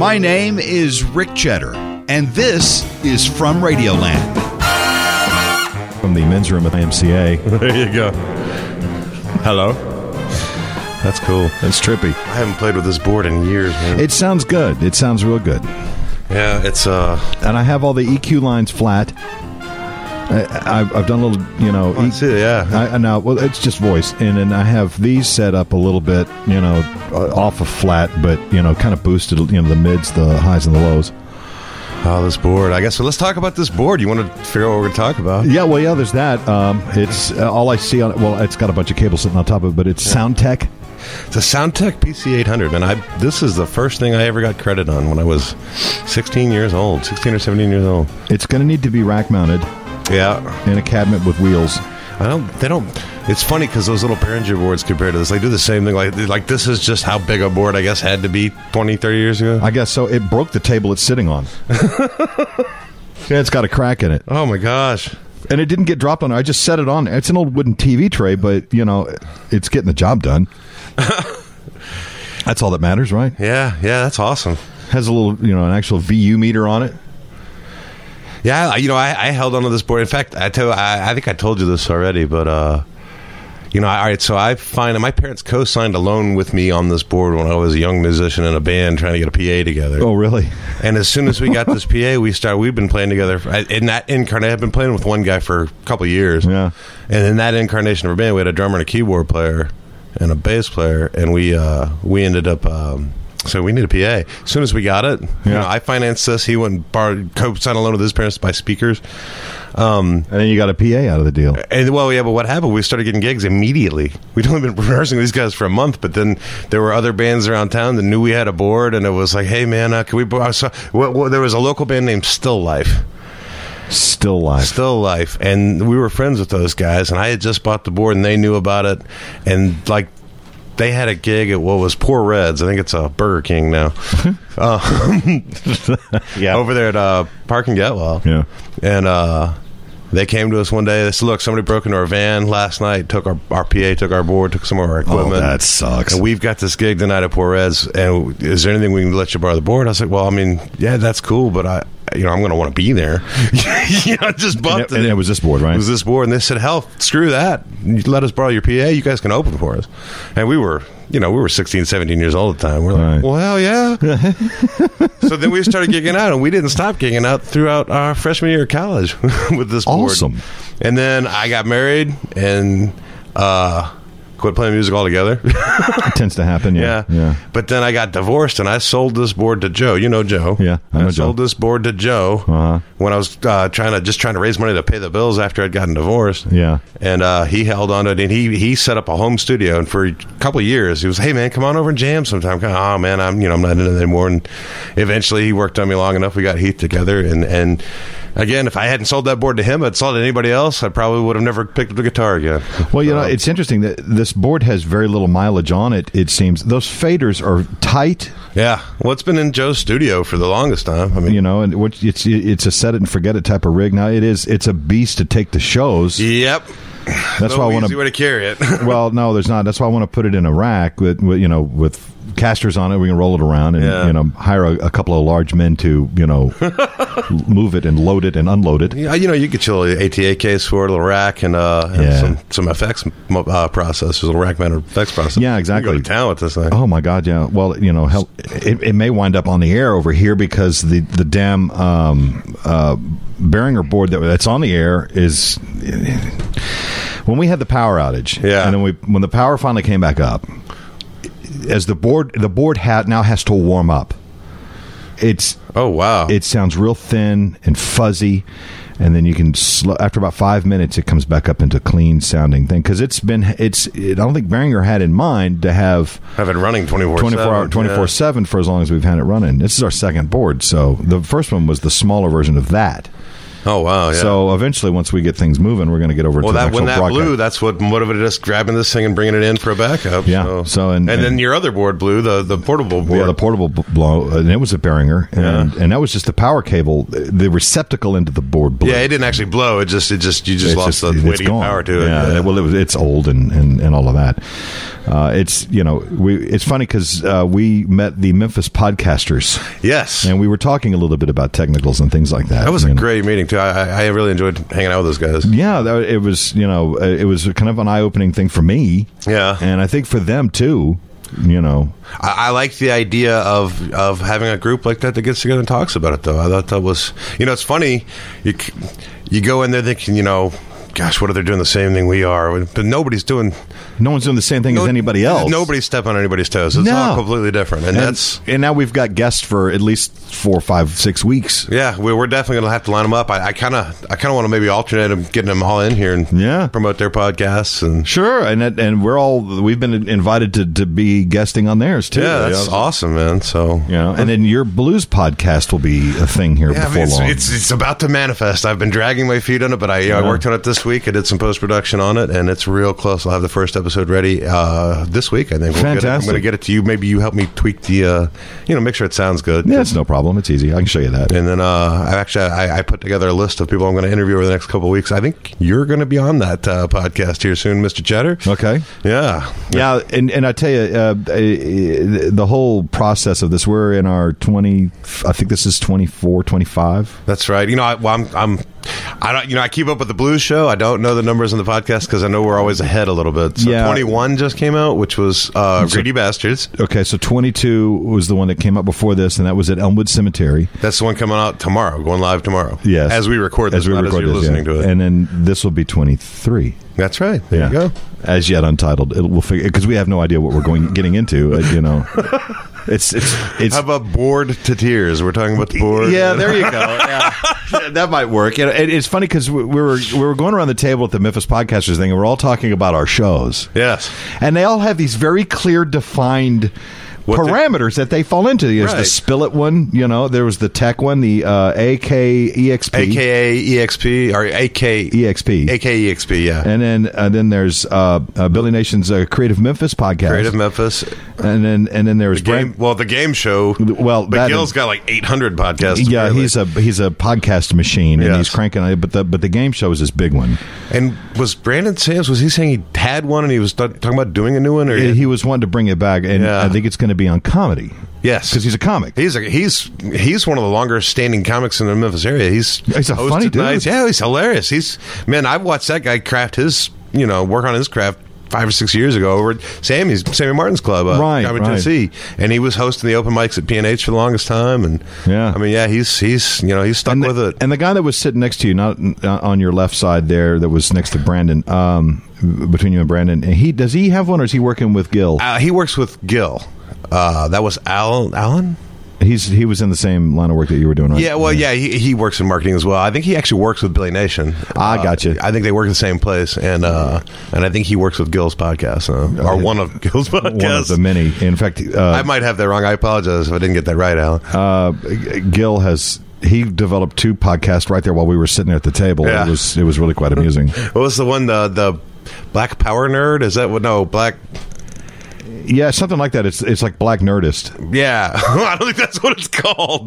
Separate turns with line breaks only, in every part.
My name is Rick Cheddar, and this is From Radioland.
From the men's room at IMCA.
There you go. Hello. That's cool.
That's trippy.
I haven't played with this board in years, man.
It sounds good. It sounds real good.
Yeah, it's
And I have all the EQ lines flat. I've done a little,
I see, yeah.
I know. Well, it's just voice, and then I have these set up a little bit, off of flat, but kind of boosted, the mids, the highs, and the lows.
Oh, this board. I guess so. Let's talk about this board. You want to figure out what we're going to talk about?
Yeah, well, yeah. There's that. It's all I see on it. Well, it's got a bunch of cables sitting on top of it, but it's Soundtech.
It's a Soundtech PC800, and this is the first thing I ever got credit on when I was 16 or 17 years old. It's
going to need to be rack mounted.
Yeah,
in a cabinet with wheels.
They don't. It's funny because those little Behringer boards compared to this, they do the same thing. Like this is just how big a board, I guess, had to be 20, 30 years ago.
I guess so. It broke the table it's sitting on. Yeah, it's got a crack in it.
Oh my gosh!
And it didn't get dropped on there. I just set it on. It's an old wooden TV tray, but it's getting the job done. That's all that matters, right?
Yeah, that's awesome.
Has a little, an actual VU meter on it.
Yeah, I held onto this board. In fact, I think I told you this already, but all right. So I find my parents co-signed a loan with me on this board when I was a young musician in a band trying to get a PA together.
Oh, really?
And as soon as we got this PA, we've been playing together. In that incarnation, I've been playing with one guy for a couple of years.
Yeah.
And in that incarnation of our band, we had a drummer and a keyboard player and a bass player, and we ended up. So we need a PA. As soon as we got it, I financed this. He went and co-signed a loan with his parents to buy speakers.
And then you got a PA out of the deal.
And but what happened? We started getting gigs immediately. We'd only been rehearsing with these guys for a month, but then there were other bands around town that knew we had a board, and it was like, hey man, can we? There was a local band named Still Life.
Still Life,
and we were friends with those guys, and I had just bought the board, and they knew about it, and they had a gig at what was Poor Reds. I think it's a Burger King now.
Yeah,
over there at Park and Getwell.
Yeah,
and they came to us one day. They said, "Look, somebody broke into our van last night. Took our PA, took our board, took some of our equipment.
Oh, that sucks.
And we've got this gig tonight at Poor Reds. And is there anything we can let you borrow the board?" I was like, "Well, I mean, yeah, that's cool, but I'm going to want to be there." I just bumped it.
And it was this board, right?
It was this board, and they said, "Hell, screw that. You let us borrow your PA. You guys can open for us." And we were 16, 17 years old at the time. We're like,
right.
Well, hell yeah. So then we started gigging out, and we didn't stop gigging out throughout our freshman year of college with this board.
Awesome.
And then I got married and quit playing music altogether.
It tends to happen, yeah.
But then I got divorced, and I sold this board to Joe. You know Joe.
Yeah, I know Joe.
Sold this board to Joe when I was trying to raise money to pay the bills after I'd gotten divorced.
Yeah.
And he held on to it, and he set up a home studio. And for a couple of years, he was, "Hey man, come on over and jam sometime." Oh man, I'm not into it anymore. And eventually, he worked on me long enough. We got Heath together, and again, if I hadn't sold that board to him, I'd sold it to anybody else, I probably would have never picked up the guitar again.
Well, it's interesting that this board has very little mileage on it, it seems. Those faders are tight.
Yeah. Well, it's been in Joe's studio for the longest time. I mean,
and it's a set it and forget it type of rig. Now, it's a beast to take to shows.
Yep.
That's why I want
easy way to carry it.
Well, no, there's not. That's why I want to put it in a rack with casters on it. We can roll it around and hire a couple of large men to move it and load it and unload it.
Yeah, you get your little ATA case for it, a little rack and some effects processors, a little rack mounted effects processor.
Yeah, exactly.
You can go to town with this thing.
Oh my God, yeah. Well, hell, it may wind up on the air over here because the damn Behringer board that's on the air is. When we had the power outage, and then when the power finally came back up, as the board now has to warm up. It's it sounds real thin and fuzzy, and then you can after about 5 minutes it comes back up into clean sounding thing because I don't think Behringer had in mind to have
it running
24/7 for as long as we've had it running. This is our second board, so the first one was the smaller version of that.
Oh, wow, yeah.
So eventually, once we get things moving, we're going to get over to the actual broadcast.
When that blew, that's what motivated us grabbing this thing and bringing it in for a backup.
Yeah.
And then your other board blew, the portable board.
Yeah, the portable blow, and it was a Behringer, and that was just the power cable. The receptacle into the board blew.
Yeah, it didn't actually blow. You just lost the weight of power to it.
Yeah, well, it's old and all of that. It's it's funny because we met the Memphis podcasters.
Yes,
and we were talking a little bit about technicals and things like that.
That was a great meeting too. I really enjoyed hanging out with those guys.
Yeah, it was it was kind of an eye-opening thing for me.
Yeah,
and I think for them too.
I like the idea of having a group like that gets together and talks about it, though. I thought that was, it's funny. You go in there thinking, gosh, what if they're doing the same thing we are? But no one's doing
the same thing as anybody else.
Nobody's stepping on anybody's toes. It's all completely different. And
now we've got guests for at least 4, 5, 6 weeks.
Yeah, we're definitely going to have to line them up. I kind of want to maybe alternate them, getting them all in here and promote their podcasts. And
sure, and we've been invited to be guesting on theirs too.
Yeah, that's awesome, man. So
and then your blues podcast will be a thing here before long.
It's about to manifest. I've been dragging my feet on it, but I worked on it this week. I did some post-production on it, and it's real close. I'll have the first episode ready this week, I think.
Fantastic.
I'm going to get it to you. Maybe you help me tweak the, make sure it sounds good.
Yeah, it's no problem. It's easy. I can show you that.
And then I put together a list of people I'm going to interview over the next couple of weeks. I think you're going to be on that podcast here soon, Mr. Cheddar.
Okay.
Yeah.
Yeah, and I tell you, the whole process of this, we're in our I think this is 24, 25.
That's right. I keep up with the blues show. I don't know the numbers on the podcast because I know we're always ahead a little bit. So 21 just came out, which was Greedy Bastards.
Okay, so 22 was the one that came out before this, and that was at Elmwood Cemetery.
That's the one coming out tomorrow, going live tomorrow.
Yes.
As we record this, as you're listening to it.
And then this will be 23.
That's right. There you go.
As yet untitled. We'll figure, because we have no idea what we're getting into, It's
How about bored to tears? We're talking about the board.
Yeah, there you go. Yeah. That might work. It's funny because we were going around the table at the Memphis Podcasters thing, and we're all talking about our shows.
Yes,
and they all have these very clear, defined parameters that they fall into. There's the Spill It one, there was the tech one, the AKEXP.
AKA EXP, or
AKEXP.
AKEXP, yeah.
And then there's Billy Nation's Creative Memphis podcast.
Creative Memphis.
And then there's
the game show.
Well,
but Gil's got like 800 podcasts.
Yeah, apparently. he's a podcast machine, and he's cranking on it. But the game show is this big one.
And was Brandon Sams, was he saying he had one and he was talking about doing a new one? Or
he was wanting to bring it back, and I think it's going to be on comedy.
Yes,
because he's a comic.
He's one of the longer standing comics in the Memphis area. He's
a funny dude.
Nights. Yeah, he's hilarious. I've watched that guy craft his work on his craft 5 or 6 years ago over at Sammy Martin's Club, Tennessee, and he was hosting the open mics at P&H for the longest time. And he's stuck with it.
And the guy that was sitting next to you, not on your left side there, that was next to Brandon, between you and Brandon, does he have one, or is he working with Gil?
He works with Gil. That was Alan.
He was in the same line of work that you were doing, right?
Yeah, well, he works in marketing as well. I think he actually works with Billy Nation.
I gotcha.
I think they work in the same place, and I think he works with Gil's podcast, or one of Gil's podcasts.
One of the many. In fact,
I might have that wrong. I apologize if I didn't get that right, Alan.
Gil he developed 2 podcasts right there while we were sitting there at the table. Yeah. It was really quite amusing.
What was the one, the Black Power Nerd? Is that what? No, Black...
Yeah, something like that. It's like Black Nerdist.
Yeah, I don't think that's what it's called.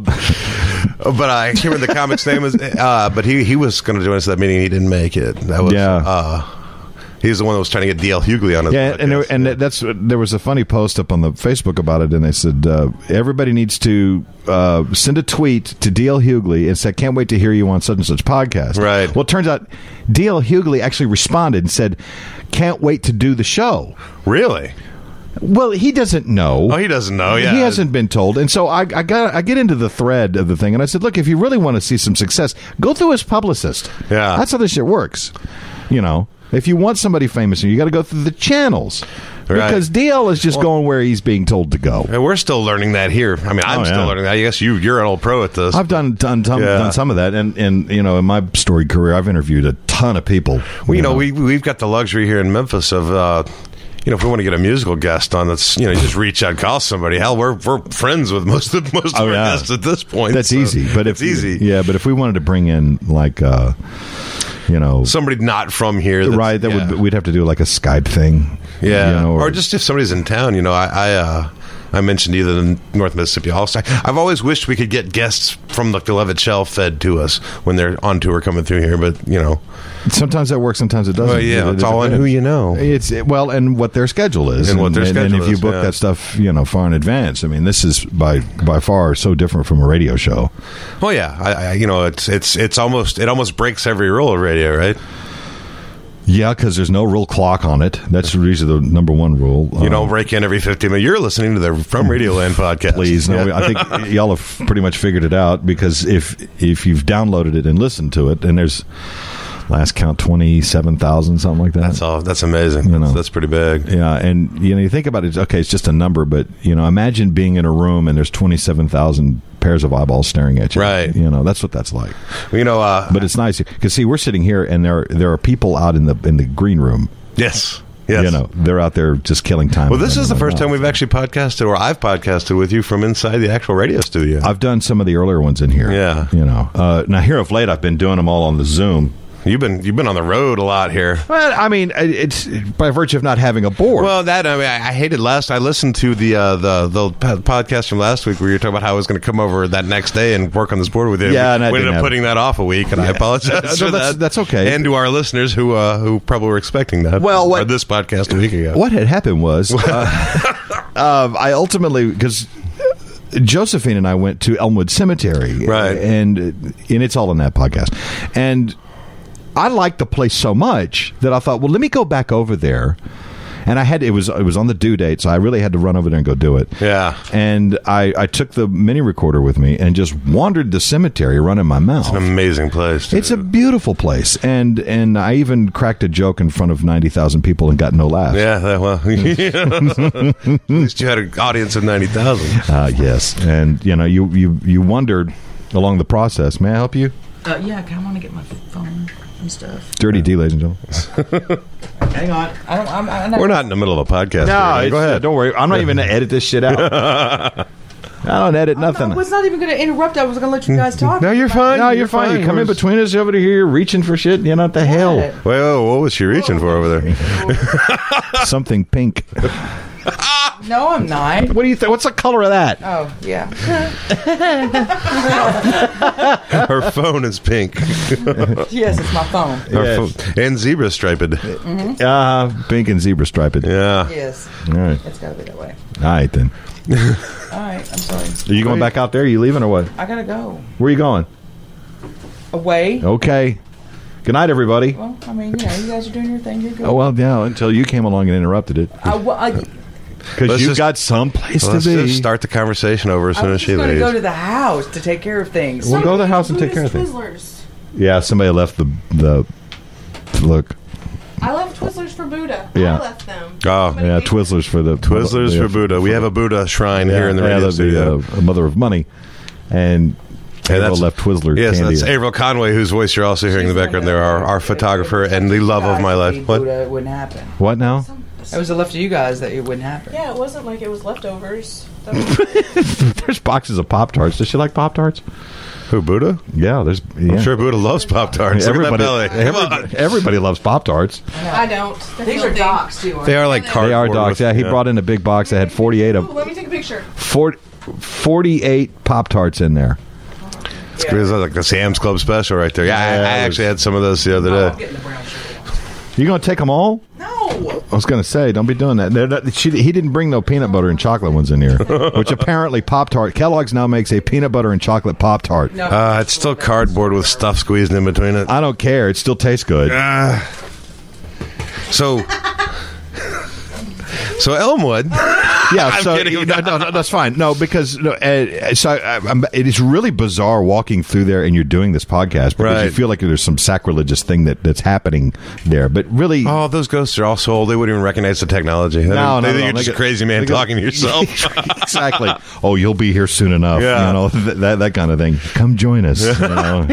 But I can't remember the comic's name. But he was going to join us at that meeting. He didn't make it. That was he's the one that was trying to get DL Hughley on his podcast.
And there was a funny post up on the Facebook about it, and they said everybody needs to send a tweet to DL Hughley and say, "Can't wait to hear you on such and such podcast."
Right.
Well, it turns out DL Hughley actually responded and said, "Can't wait to do the show."
Really?
Well, he doesn't know.
Oh, he doesn't know. Yeah,
he hasn't been told, and so I get into the thread of the thing, and I said, "Look, if you really want to see some success, go through his publicist.
Yeah,
that's how this shit works. If you want somebody famous, you got to go through the channels." Right. Because DL is just going where he's being told to go.
And we're still learning that here. I mean, I'm still learning that. I guess you're an old pro at this.
I've done some of that, and in my storied career, I've interviewed a ton of people.
Well, we've got the luxury here in Memphis of. If we want to get a musical guest on, that's you just reach out, call somebody. Hell, we're friends with most of our guests at this point.
That's easy, but
it's easy.
Yeah, but if we wanted to bring in like,
somebody not from here,
we'd have to do like a Skype thing.
Yeah, or just if somebody's in town. I mentioned either the North Mississippi All-Star. I've always wished we could get guests from the Levitt Shell fed to us when they're on tour coming through here, but,
sometimes that works, sometimes it doesn't.
Well, yeah, it's all on who you know.
And what their schedule is.
And what their schedule is.
And if you book that stuff, far in advance, I mean, this is by far so different from a radio show.
Well, yeah, it almost breaks every rule of radio, right?
Yeah, because there's no real clock on it. That's usually the number one rule.
You don't break in every 50 minutes. You're listening to the From Radioland podcast.
Please, no. I think y'all have pretty much figured it out, because if you've downloaded it and listened to it, and there's last count 27,000, something like that.
That's amazing. That's pretty big.
Yeah, and you think about it. Okay, it's just a number, but imagine being in a room and there's 27,000 pairs of eyeballs staring at you.
Right.
That's what that's like.
But
it's nice because we're sitting here and there are people out in the green room.
Yes.
They're out there just killing time.
Well, this is the first time we've actually podcasted, or I've podcasted with you from inside the actual radio studio.
I've done some of the earlier ones in here.
Yeah.
Now here of late I've been doing them all on the Zoom.
You've been on the road a lot here.
Well, I mean, it's by virtue of not having a board.
Well, I hated last. I listened to the podcast from last week where you were talking about how I was going to come over that next day and work on this board with you.
Yeah, and
we ended up putting that off a week, and I apologize for that.
That's okay.
And to our listeners who probably were expecting that.
Well,
or this podcast a week ago.
What had happened was, I ultimately, because Josephine and I went to Elmwood Cemetery,
right,
and it's all in that podcast, and I liked the place so much that I thought, well, let me go back over there. And it was on the due date, so I really had to run over there and go do it.
Yeah.
And I took the mini recorder with me and just wandered the cemetery running my mouth.
It's an amazing place.
It's a beautiful place. And I even cracked a joke in front of 90,000 people and got no laughs.
Yeah, well, at least you had an audience of 90,000.
Yes. And, you wondered along the process. May I help you?
Yeah, I kind of want to get my phone and stuff.
Dirty D, ladies and gentlemen.
Hang on.
We're not in the middle of a podcast.
No,
go ahead.
Don't worry. I'm not even going to edit this shit out. I don't edit nothing.
I was not even going to interrupt. I was going to let you guys talk.
No, you're fine.
No, you're fine. You come in between us over here reaching for shit. What the hell?
Well, what was she reaching for over there?
Something pink.
No, I'm not.
What do you think? What's the color of that?
Oh, yeah.
Her phone is pink.
Yes, it's my phone.
Phone. And zebra striped.
Pink and zebra striped.
Yeah.
Yes.
All right.
It's got to be that way.
All right, then.
All right, I'm sorry.
Are you going back out there? Are you leaving or what?
I got to go.
Where are you going?
Away.
Okay. Good night, everybody.
Well, I mean, you guys are doing your thing. You're good.
Oh, well, yeah, until you came along and interrupted it. Because you got someplace to be.
Let's just start the conversation over as soon as she leaves.
I was going to go to the house to take care of things.
We'll go to the house and take care of things. Yeah, somebody left the look.
I left Twizzlers for Buddha.
Yeah.
I left them.
Oh, yeah, Twizzlers for the
Twizzlers for Buddha. We have a Buddha shrine here in the radio studio.
A mother of money, and Avril left Twizzler.
Yes,
candy.
that's Avril Conway, whose voice you're also hearing in the background. There, our photographer and the love of my life.
What? Buddha, it wouldn't happen.
What now?
It was left to you guys that it wouldn't happen.
Yeah, it wasn't like it was leftovers.
There's boxes of Pop-Tarts. Does she like Pop-Tarts?
Who, Buddha?
Yeah,
I'm sure Buddha loves Pop-Tarts.
Everybody loves Pop-Tarts.
I don't.
These are docks, too.
They are like cardboard.
They are docks. Yeah, he brought in a big box that had 48 of them.
Let me take a picture.
48 Pop-Tarts in there.
It's like the Sam's Club special right there. Yeah, I actually had some of those the other day.
I'm getting the brown sugar.
You going to take them all?
No.
I was going to say, don't be doing that. He didn't bring no peanut butter and chocolate ones in here, which apparently Pop-Tart. Kellogg's now makes a peanut butter and chocolate Pop-Tart.
No.
It's still cardboard with stuff squeezed in between it.
I don't care. It still tastes good.
So Elmwood.
Yeah,
I'm
so
kidding.
no, that's fine. No, because it is really bizarre walking through there and you're doing this podcast because you feel like there's some sacrilegious thing that's happening there. But really,
those ghosts are all so old they wouldn't even recognize the technology. They think you're just a crazy man talking to yourself.
Exactly. Oh, you'll be here soon enough.
Yeah.
You know, that kind of thing. Come join us. You know?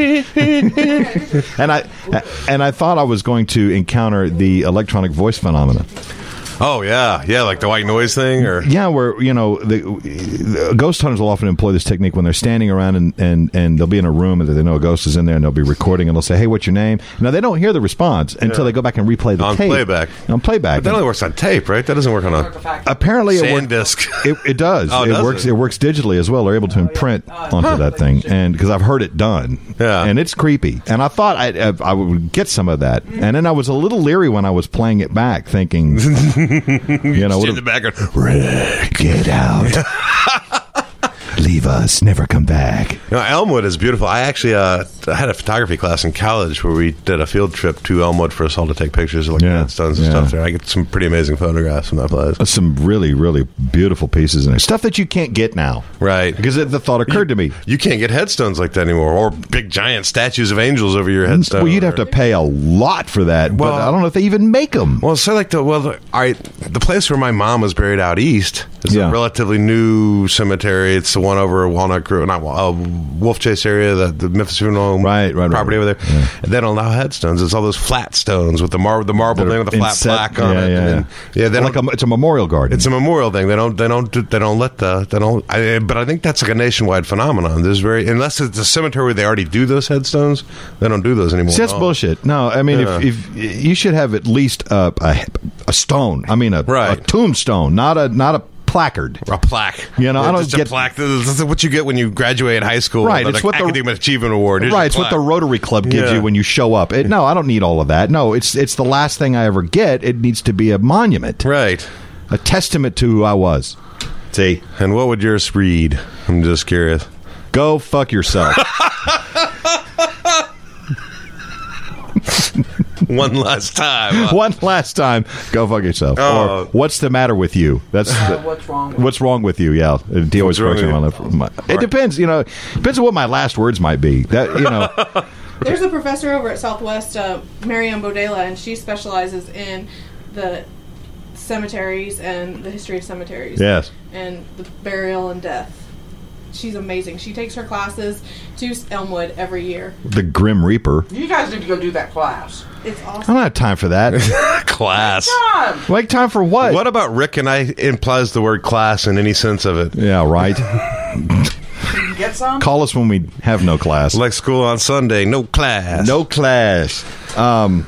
And I thought I was going to encounter the electronic voice phenomenon.
Oh yeah, like the white noise thing, or
Yeah, where the ghost hunters will often employ this technique when they're standing around and they'll be in a room and they know a ghost is in there and they'll be recording and they'll say, "Hey, what's your name?" Now they don't hear the response until they go back and replay the
on
tape.
playback.
On playback.
But that only works on tape, right? That doesn't work on a
Apparently,
SanDisk.
It does.
Oh,
It works. It works digitally as well. They're able to imprint onto that thing, and because I've heard it done, and it's creepy. And I thought I would get some of that, and then I was a little leery when I was playing it back, thinking,
in the background.
Rick, get out. Leave us, never come back.
Elmwood is beautiful. I actually I had a photography class in college where we did a field trip to Elmwood for us all to take pictures of headstones and stuff there. I get some pretty amazing photographs from that place.
Some really, really beautiful pieces in there. Stuff that you can't get now.
Right.
Because the thought occurred to me.
You can't get headstones like that anymore, or big giant statues of angels over your headstone.
Well, you'd have to pay a lot for that, but I don't know if they even make them.
Well, so like the place where my mom was buried out east is a relatively new cemetery. It's the one over Walnut Grove, not Wolf Chase area, the Memphis Funeral property over there. Yeah. And they don't allow headstones. It's all those flat stones with the marble thing with the flat plaque on it.
It's a memorial garden.
It's a memorial thing. They don't let but I think that's like a nationwide phenomenon. There's unless it's a cemetery where they already do those headstones, they don't do those anymore.
See, that's bullshit. No, I mean if you should have at least a stone. I mean a tombstone, not a placard.
A plaque.
I don't get
a plaque. That's what you get when you graduate high school.
Right. It's what
Academic Achievement Award.
Right. It's what the Rotary Club gives you when you show up. No, I don't need all of that. No, it's the last thing I ever get. It needs to be a monument.
Right.
A testament to who I was. See?
And what would yours read? I'm just curious.
Go fuck yourself.
One last time.
One last time. Go fuck yourself. Or what's the matter with you? That's what's wrong with you? Yeah. It always corrects me on that. It depends. Depends on what my last words might be. That
There's a professor over at Southwest, Marianne Bodela, and she specializes in the cemeteries and the history of cemeteries.
Yes.
And the burial and death. She's amazing. She takes her classes to Elmwood every year.
The Grim Reaper.
You guys need to go do that class.
It's awesome.
I don't have time for that.
Class.
Like time for what?
What about Rick and I implies the word class in any sense of it?
Yeah, right.
Can you get some?
Call us when we have no class.
Like school on Sunday, no class.
No class. No,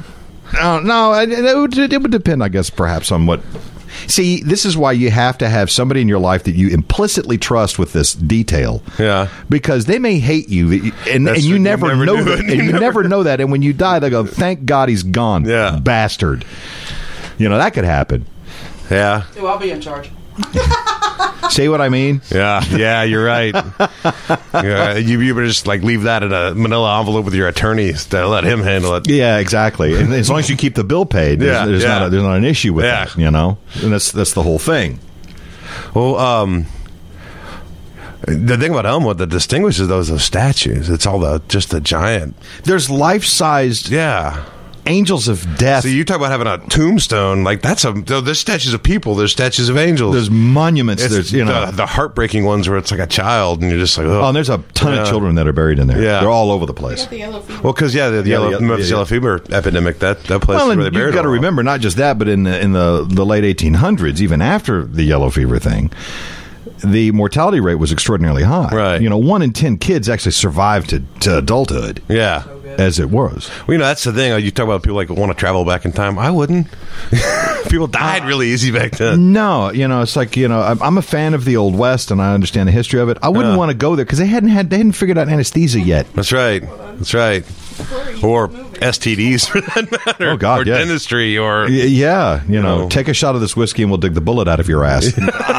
it would depend, I guess, perhaps on what... See, this is why you have to have somebody in your life that you implicitly trust with this detail.
Yeah.
Because they may hate you, and you never know that. And you never know that. And when you die, they go, "Thank God he's gone, bastard." That could happen.
Yeah.
Ooh, I'll be in charge.
See what I mean?
Yeah, you're right. You better just leave that in a manila envelope with your attorney to let him handle it.
Yeah, exactly. And as long as you keep the bill paid, there's not an issue with that. And that's the whole thing.
Well, the thing about Elmwood that distinguishes those statues, it's all just the giant.
There's life-sized.
Yeah.
Angels of death.
So you talk about having a tombstone, there's statues of people, there's statues of angels,
there's monuments,
there's the heartbreaking ones where it's like a child and you're just like,
and there's a ton of children that are buried in there.
Yeah,
they're all over the place.
The yellow fever.
Well, because the yellow fever epidemic, that place where they buried.
You've got to remember not just that, but in the late 1800s, even after the yellow fever thing, the mortality rate was extraordinarily high.
Right.
1 in 10 kids actually survived to adulthood.
Yeah.
As it was.
Well, that's the thing. You talk about people want to travel back in time. I wouldn't. People died really easy back then.
No, it's like, I'm a fan of the Old West and I understand the history of it. I wouldn't want to go there because they hadn't figured out anesthesia yet.
That's right. Or STDs for that matter.
Oh, God,
or dentistry or...
take a shot of this whiskey and we'll dig the bullet out of your ass.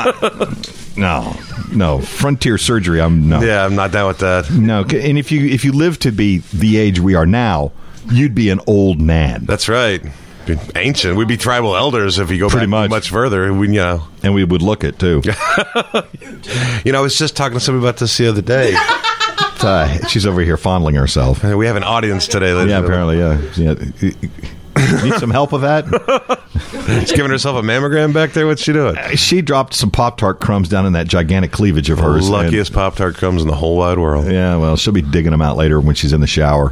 No. Frontier surgery, no.
Yeah, I'm not down with that.
No, and if you live to be the age we are now, you'd be an old man.
That's right. Ancient. We'd be tribal elders if you go back much further. And
we would look it, too.
I was just talking to somebody about this the other day.
She's over here fondling herself.
We have an audience today, ladies.
Yeah, apparently, yeah. Need some help with that?
She's giving herself a mammogram back there. What's she doing?
She dropped some Pop-Tart crumbs down in that gigantic cleavage of hers.
The luckiest Pop-Tart crumbs in the whole wide world.
Yeah, well, she'll be digging them out later when she's in the shower.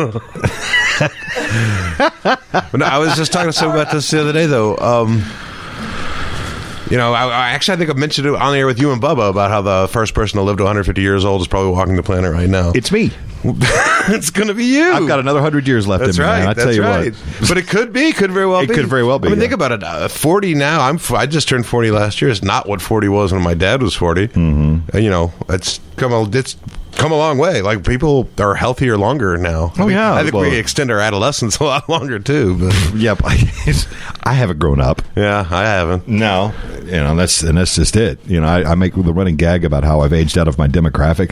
But no, I was just talking to someone about this the other day, though. I think I've mentioned it on the air with you and Bubba about how the first person to live to 150 years old is probably walking the planet right now.
It's me.
It's going to be you.
I've got another 100 years left in me. Man. I tell you what.
But it could be. Could very well be.
It could very well be.
I mean, think about it. 40 now. I just turned 40 last year. It's not what 40 was when my dad was 40. Mm-hmm. It's come a long way. Like, people are healthier longer now. I think we extend our adolescence a lot longer too. But.
Yep, I haven't grown up.
Yeah, I haven't.
No, that's just it. I make the running gag about how I've aged out of my demographic.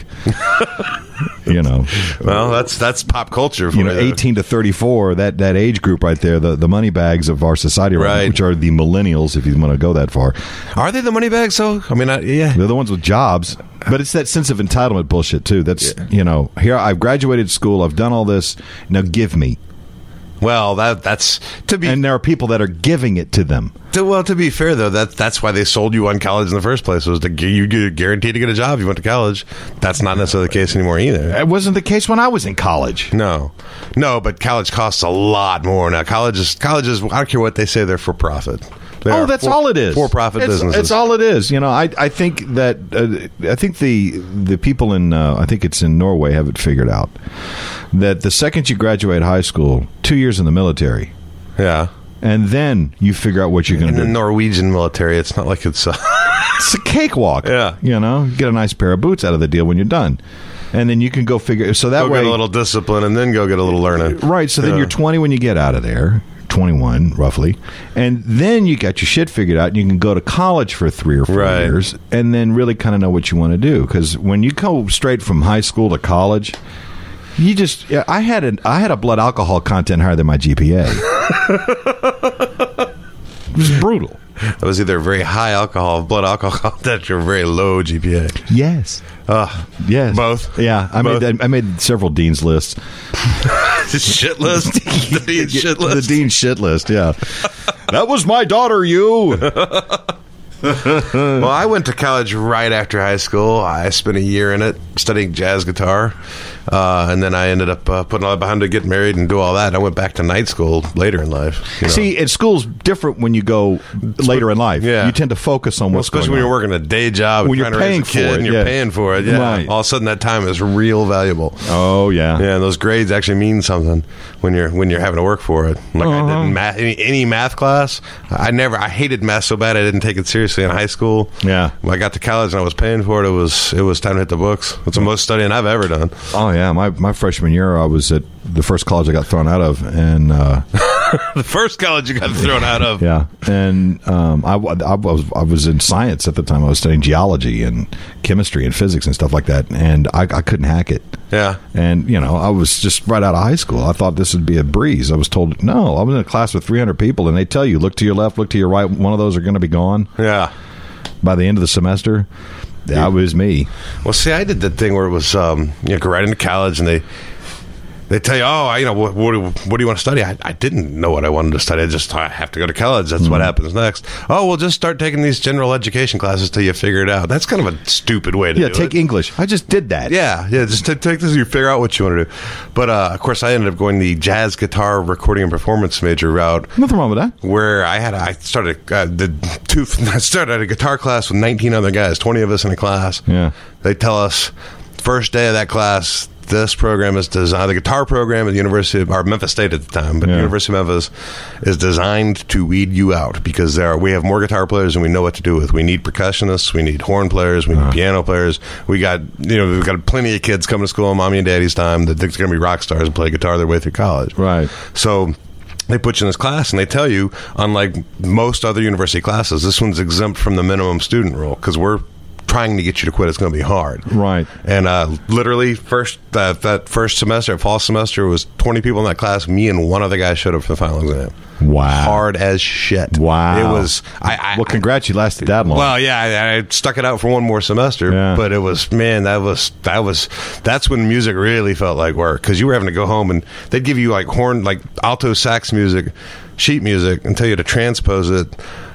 Well, that's pop culture.
18 to 34, that age group right there, the money bags of our society, right, which are the millennials, if you want to go that far.
Are they the money bags? So I mean, yeah,
they're the ones with jobs. But it's that sense of entitlement bullshit too. That's here I've graduated school, I've done all this. Now give me.
Well, that's to be,
and there are people that are giving it to them.
To be fair though, that's why they sold you on college in the first place, was to you guaranteed to get a job if you went to college. That's not necessarily the case anymore either.
It wasn't the case when I was in college.
No, but college costs a lot more now. Colleges, I don't care what they say, they're for profit.
That's all it is.
For-profit businesses.
It's all it is. I think that I think the people in I think it's in Norway have it figured out that the second you graduate high school, 2 years in the military, and then you figure out what you're going to do.
In the Norwegian military, it's not like it's
it's a cakewalk.
Yeah,
you get a nice pair of boots out of the deal when you're done. And then you can go figure. So that way,
get a little discipline, and then go get a little learning.
Right. So then you're 20 when you get out of there. 21 roughly, and then you got your shit figured out and you can go to college for 3 or 4 years and then really kind of know what you want to do, because when you go straight from high school to college, you just I had a blood alcohol content higher than my GPA. It was brutal.
That was either very high blood alcohol content, or very low GPA.
Yes. Yes.
Both.
Yeah. I made several dean's lists.
The shit list? The dean's shit list?
The dean's shit list, yeah. That was my daughter, you.
Well, I went to college right after high school. I spent a year in it studying jazz guitar, and then I ended up putting all that behind to get married and do all that. I went back to night school later in life.
See, at school's different when you go later in life.
Yeah.
You tend to focus on what's going on.
Especially when you're working a day job,
when you're paying for it,
and you're paying for it. Yeah, right. All of a sudden that time is real valuable.
Oh yeah,
yeah. And those grades actually mean something when you're having to work for it. Like I didn't any math class. I hated math so bad I didn't take it seriously in high school.
Yeah.
When I got to college and I was paying for it, it was time to hit the books. It's the most studying I've ever done.
Oh yeah, my freshman year I was at the first college I got thrown out of, and
the first college you got thrown out of.
Yeah, and I was in science at the time. I was studying geology and chemistry and physics and stuff like that, and I couldn't hack it.
Yeah,
and I was just right out of high school. I thought this would be a breeze. I was told, no, I was in a class with 300 people, and they tell you, look to your left, look to your right. One of those are going to be gone.
Yeah,
by the end of the semester. That was me.
Well, see, I did the thing where it was go right into college, and they tell you, what do you want to study? I didn't know what I wanted to study. I have to go to college. That's what happens next. Oh, well, just start taking these general education classes till you figure it out. That's kind of a stupid way to do it.
Yeah, take English. I just did that.
Yeah, just take this and you figure out what you want to do. But, of course, I ended up going the jazz guitar recording and performance major route.
Nothing wrong with that.
Where I started a guitar class with 19 other guys, 20 of us in a class.
Yeah.
They tell us, first day of that class, this program is designed, the guitar program at the University of Memphis State at the time, but the University of Memphis is designed to weed you out, because we have more guitar players than we know what to do with. We need percussionists, we need horn players, we need piano players. We've got plenty of kids coming to school on mommy and daddy's time that think they're going to be rock stars and play guitar their way through college.
Right.
So they put you in this class and they tell you, unlike most other university classes, this one's exempt from the minimum student rule, because we're trying to get you to quit. It's going to be hard.
Right.
And literally that first semester, fall semester, was 20 people in that class. Me and one other guy showed up for the final exam.
Wow.
Hard as shit.
Wow.
It was.
Well, congrats, you lasted that long.
Well, yeah, I stuck it out for one more semester, but it was, man, that's when music really felt like work, because you were having to go home and they'd give you like alto sax music, sheet music, and tell you to transpose it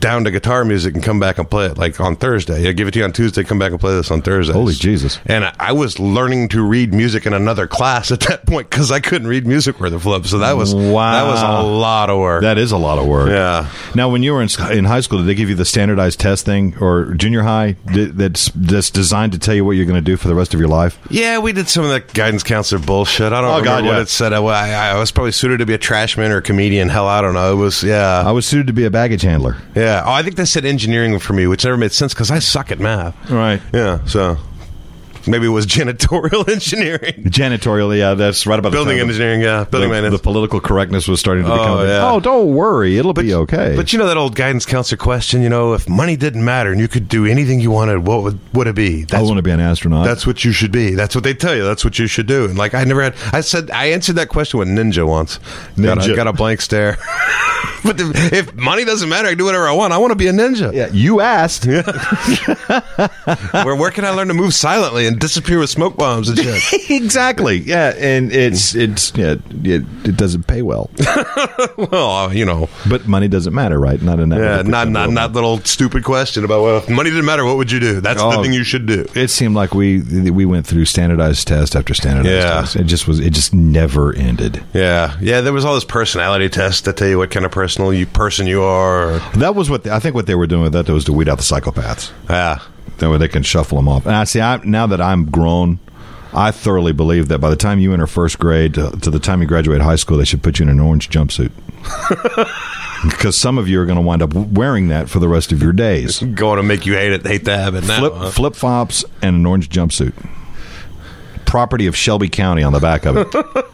down to guitar music and come back and play it like on Thursday. I give it to you on Tuesday, come back and play this on Thursday.
Holy Jesus.
And I was learning to read music in another class at that point because I couldn't read music worth a flip. So that was a lot of work.
That is a lot of work.
Yeah.
Now, when you were in high school, did they give you the standardized test thing, or junior high that's designed to tell you what you're going to do for the rest of your life?
Yeah, we did some of that guidance counselor bullshit. I don't remember what it said. I was probably suited to be a trash man or a comedian. Hell, I don't know. It was,
I was suited to be a baggage handler.
Yeah. Oh, I think they said engineering for me, which never made sense because I suck at math.
Right.
Yeah, so maybe it was janitorial engineering.
Janitorial, yeah, that's right about
building engineering, yeah. Building maintenance.
The political correctness was starting to become
yeah.
Oh, don't worry, it'll be okay.
But you know that old guidance counselor question, if money didn't matter and you could do anything you wanted, what would it be?
I want to be an astronaut.
That's what you should be. That's what they tell you. That's what you should do. And like I answered that question with ninja once. Got a blank stare. But if money doesn't matter, I can do whatever I want. I want to be a ninja.
Yeah, you asked.
Yeah. Where can I learn to move silently and disappear with smoke bombs and shit?
Exactly. Yeah, and it doesn't pay well.
Well,
But money doesn't matter, right? Not in that.
Yeah, not little stupid question about if money didn't matter, what would you do? That's the thing you should do.
It seemed like we went through standardized test after standardized test. It just never ended.
Yeah. There was all this personality tests that tell you what kind of person you are.
That was what I think what they were doing with that was to weed out the psychopaths.
Yeah,
that way they can shuffle them off. And now that I'm grown, I thoroughly believe that by the time you enter first grade to the time you graduate high school, they should put you in an orange jumpsuit. Because some of you are going to wind up wearing that for the rest of your days.
Going to make you hate the habit now.
Flip flops and an orange jumpsuit. Property of Shelby County on the back of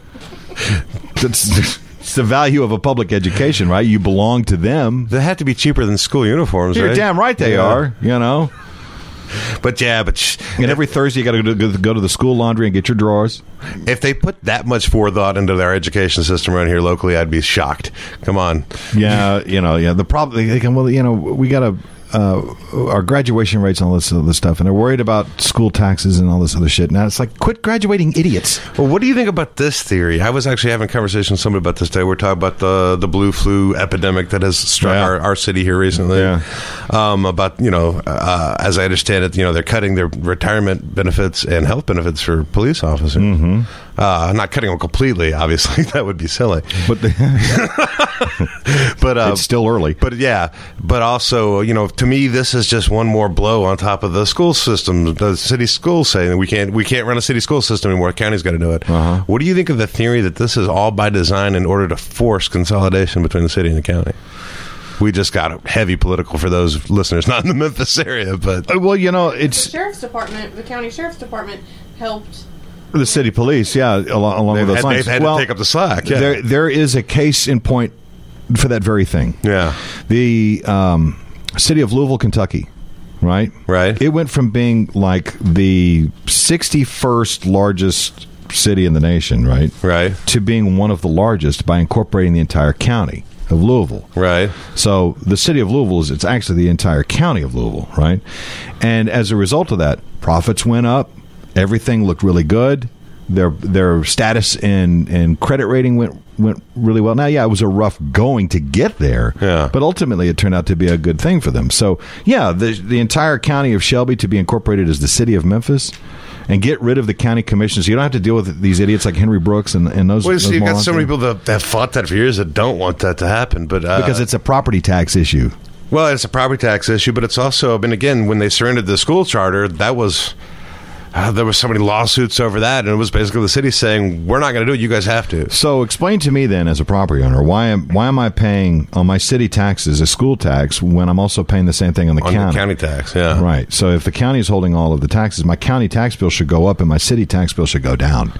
it. It's the value of a public education, right? You belong to them.
They have to be cheaper than school uniforms,
You're
right?
damn right they are,
But
and every Thursday you got to go to the school laundry and get your drawers.
If they put that much forethought into their education system around here locally, I'd be shocked. Come on.
Yeah, the problem. We got to. Our graduation rates and all this other stuff, and they're worried about school taxes and all this other shit. Now it's like, quit graduating idiots.
Well, what do you think about this theory? I was actually having a conversation with somebody about this today. We're talking about the blue flu epidemic that has struck our city here recently. Yeah. About as I understand it, they're cutting their retirement benefits and health benefits for police officers. Mm-hmm. Not cutting them completely, obviously. That would be silly.
But it's still early.
But also, to me, this is just one more blow on top of the school system. The city schools saying that we can't run a city school system anymore. The county's got to do it. Uh-huh. What do you think of the theory that this is all by design in order to force consolidation between the city and the county? We just got heavy political for those listeners not in the Memphis area, but
it's the county sheriff's department helped.
The city police, along with those lines.
They've had to take up the slack. Yeah.
There is a case in point for that very thing.
Yeah.
The city of Louisville, Kentucky, right?
Right.
It went from being like the 61st largest city in the nation, right?
Right.
To being one of the largest by incorporating the entire county of Louisville.
Right.
So the city of Louisville it's actually the entire county of Louisville, right? And as a result of that, profits went up. Everything looked really good. Their status and credit rating went really well. Now, it was a rough going to get there, but ultimately it turned out to be a good thing for them. So, the entire county of Shelby to be incorporated as the city of Memphis and get rid of the county commissions. You don't have to deal with these idiots like Henry Brooks and those.
Well,
those
you've got so many people that have fought that for years that don't want that to happen, but
because it's a property tax issue.
Well, it's a property tax issue, but it's also been again when they surrendered the school charter. That was. There was so many lawsuits over that, and it was basically the city saying, we're not going to do it, you guys have to.
So explain to me then, as a property owner, why am I paying on my city taxes a school tax when I'm also paying the same thing on the county?
On the county tax, yeah.
Right. So if the county is holding all of the taxes, my county tax bill should go up and my city tax bill should go down.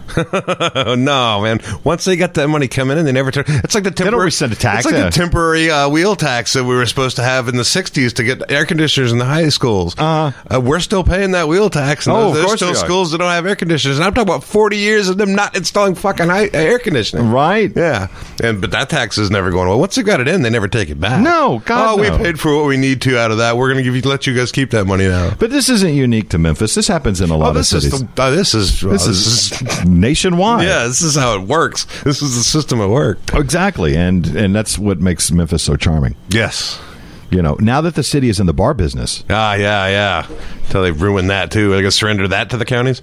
No, man. Once they got that money coming in, they never turn. It's like the temporary.
They don't resend a tax.
It's like the temporary wheel tax that we were supposed to have in the 60s to get air conditioners in the high schools. We're still paying that wheel tax. And
of course
still schools that don't have air conditioners, and I'm talking about 40 years of them not installing fucking air conditioning.
Right?
Yeah. But that tax is never going away. Once they got it in, they never take it back.
No, God,
we paid for what we need to out of that. We're going to let you guys keep that money now.
But this isn't unique to Memphis. This happens in a lot of cities.
This is
nationwide.
Yeah, this is how it works. This is the system at work.
Exactly, and that's what makes Memphis so charming.
Yes.
Now that the city is in the bar business.
Yeah. Until they've ruined that, too. Are they going to surrender that to the counties?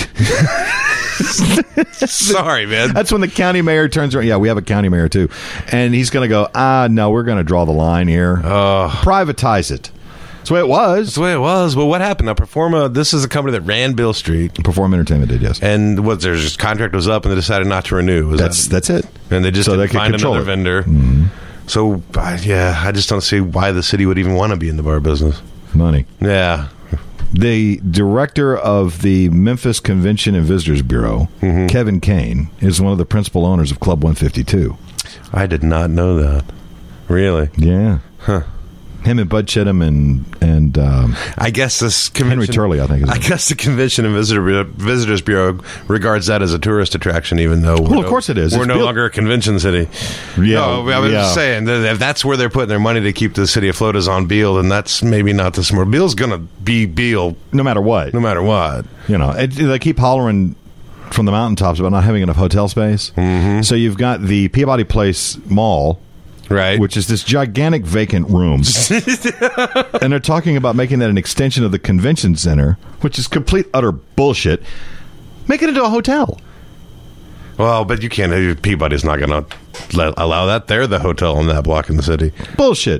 Sorry, man.
That's when the county mayor turns around. Yeah, we have a county mayor, too. And he's going to go, no, we're going to draw the line here. Privatize it. That's the way it was.
That's the way it was. Well, what happened? Now, Performa, this is a company that ran Beale Street.
Performa Entertainment did, yes.
And their contract was up, and they decided not to renew.
That's it.
And they just didn't find another vendor.
Mm-hmm.
So, I just don't see why the city would even want to be in the bar business.
Money.
Yeah.
The director of the Memphis Convention and Visitors Bureau, Kevin Kane, is one of the principal owners of Club 152.
I did not know that. Really?
Yeah.
Huh.
Him and Bud Chittum and
I guess this convention,
Henry Turley, I think.
I guess the Convention and Visitors Bureau regards that as a tourist attraction, even though
of course it is.
We're no longer a convention city.
Yeah,
no, I was just saying that if that's where they're putting their money to keep the city afloat is on Beale, then that's maybe not the smart. Beale's going to be Beale
no matter what.
No matter what.
They keep hollering from the mountaintops about not having enough hotel space.
Mm-hmm.
So you've got the Peabody Place Mall.
Right.
Which is this gigantic vacant room. And they're talking about making that an extension of the convention center, which is complete, utter bullshit. Make it into a hotel.
Well, but you can't. Peabody's not going to allow that. They're the hotel on that block in the city.
Bullshit.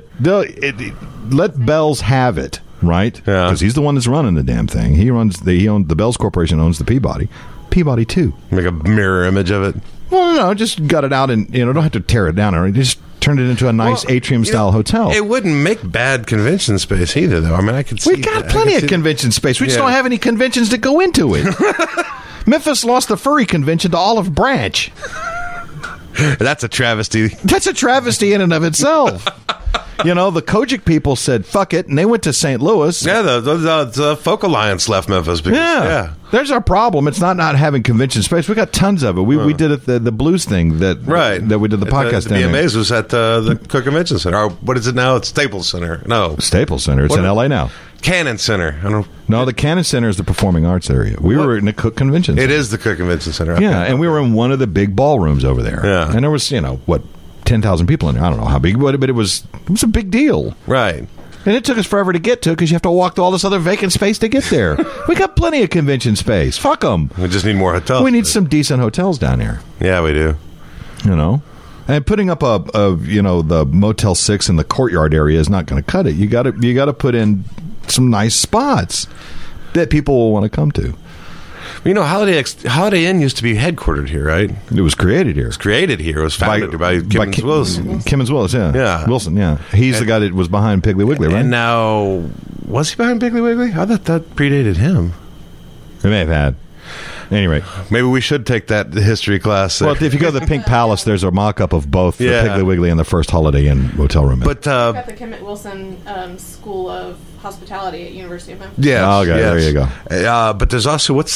Let Bells have it, right?
Yeah.
Because he's the one that's running the damn thing. He owns the Bells Corporation owns the Peabody. Peabody, too.
Make a mirror image of it.
Well, no, just gut it out and, don't have to tear it down or just turn it into a nice atrium-style hotel.
It wouldn't make bad convention space either, though. I mean, I could see
we got plenty of convention space. We just don't have any conventions to go into it. Memphis lost the furry convention to Olive Branch.
That's a travesty.
That's a travesty in and of itself. The Kojic people said, fuck it, and they went to St. Louis.
Yeah, the Folk Alliance left Memphis. Because,
There's our problem. It's not having convention space. We got tons of it. We did it, the blues thing that we did the podcast
down there. The BMAs was at the Cook Convention Center. Or what is it now? It's Staples Center. No.
Staples Center. It's in L.A. now.
Cannon Center.
No, the Cannon Center is the performing arts area. We were in the Cook Convention Center.
It is the Cook Convention Center.
Yeah, and we were in one of the big ballrooms over there.
Yeah.
And there was, 10,000 people in there. I don't know how big, but it was a big deal.
Right.
And it took us forever to get to because you have to walk to all this other vacant space to get there. We got plenty of convention space. Fuck them.
We just need more hotels.
We need some decent hotels down here.
Yeah, we do.
And putting up the Motel 6 in the courtyard area is not going to cut it. You got to put in some nice spots that people will want to come to.
Holiday Inn used to be headquartered here, right?
It was created here.
It was founded by Kimmons Wilson.
Kimmons Wilson, Wilson, yeah. He's the guy that was behind Piggly Wiggly, right?
And now, was he behind Piggly Wiggly? I thought that predated him.
It may have had. Anyway,
maybe we should take that history class.
Well, if you go to the Pink Palace, there's a mock-up of both the Piggly Wiggly and the first Holiday Inn hotel room.
But got the Kimmett Wilson School of Hospitality at University of Memphis.
Yeah,
okay, there you go.
But there's also who's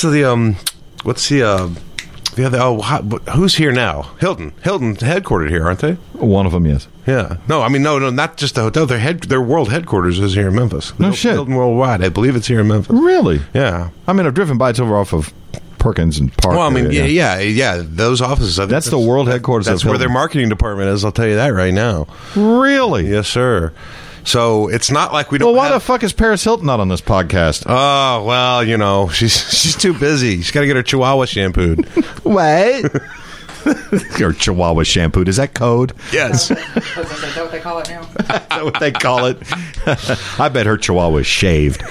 here now? Hilton headquartered here, aren't they?
One of them, yes.
Yeah. No, not just the hotel. Their world headquarters is here in Memphis.
No shit.
Hilton Worldwide, I believe it's here in Memphis.
Really?
Yeah.
I've driven by. It's over off of Perkins and Park.
Well, yeah. Those offices.
That's the world headquarters.
That's where their marketing department is. I'll tell you that right now.
Really?
Yes, sir. So it's not like we don't.
Well, why the fuck is Paris Hilton not on this podcast?
Oh well, she's too busy. She's got to get her Chihuahua shampooed.
What? Her Chihuahua shampooed. Is that code?
Yes.
Is that what they call it now?
Is that what they call it? I bet her Chihuahua is shaved.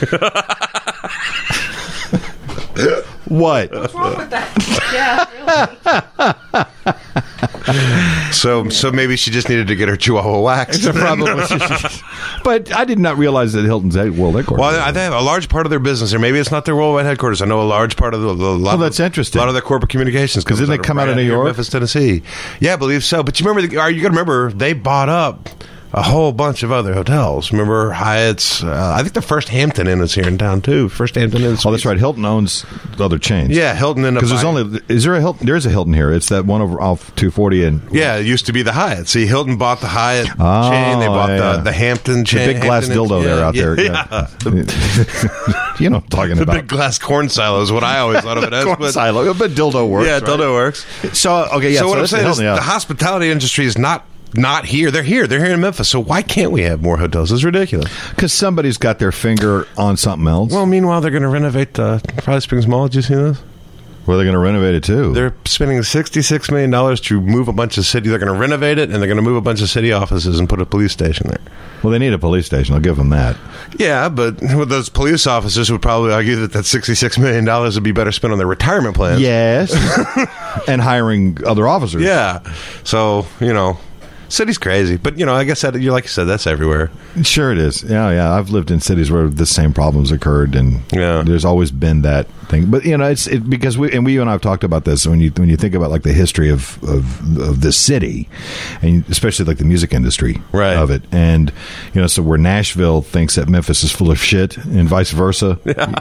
What?
What's wrong with that? Yeah, really.
So maybe she just needed to get her Chihuahua waxed.
But I did not realize that Hilton's world headquarters.
Well, they have a large part of their business, or maybe it's not their worldwide headquarters. I know a large part of
that's interesting.
A lot of their corporate communications,
because didn't they come out of New York,
Memphis, Tennessee? Yeah, I believe so. But you remember, you got to remember, they bought up a whole bunch of other hotels. Remember Hyatt's? I think the first Hampton Inn is here in town too. First Hampton Inn.
Oh, that's right. Hilton owns the other chains.
Yeah, Hilton.
Because is there a Hilton? There is a Hilton here. It's that one over off 240 and.
Yeah, it used to be the Hyatt. See, Hilton bought the Hyatt chain. They bought the Hampton chain.
The big glass dildo there out there.
Yeah.
You know what I'm talking about.
The big glass corn silo is what I always thought of it as.
Corn silo, but dildo works.
Yeah,
right?
dildo works.
So okay, yeah.
So what I'm saying is
Hilton,
the hospitality industry is not not here. They're here. They're here in Memphis. So why can't we have more hotels? It's ridiculous.
Because somebody's got their finger on something else.
Well, meanwhile, they're going to renovate Valley Springs Mall. Did you see this?
Well, they're going to renovate it too.
They're spending $66 million to move a bunch of city. They're going to renovate it, and they're going to move a bunch of city offices and put a police station there.
Well, they need a police station. I'll give them that.
Yeah, but with those police officers would probably argue that $66 million would be better spent on their retirement plans.
Yes. And hiring other officers.
Yeah. So, city's crazy. But, I guess like you said, that's everywhere.
Sure it is. Yeah. I've lived in cities where the same problems occurred, and there's always been that thing. But, it's because you and I have talked about this. When you think about like the history of the city, and especially like the music industry of it, and so where Nashville thinks that Memphis is full of shit, and vice versa,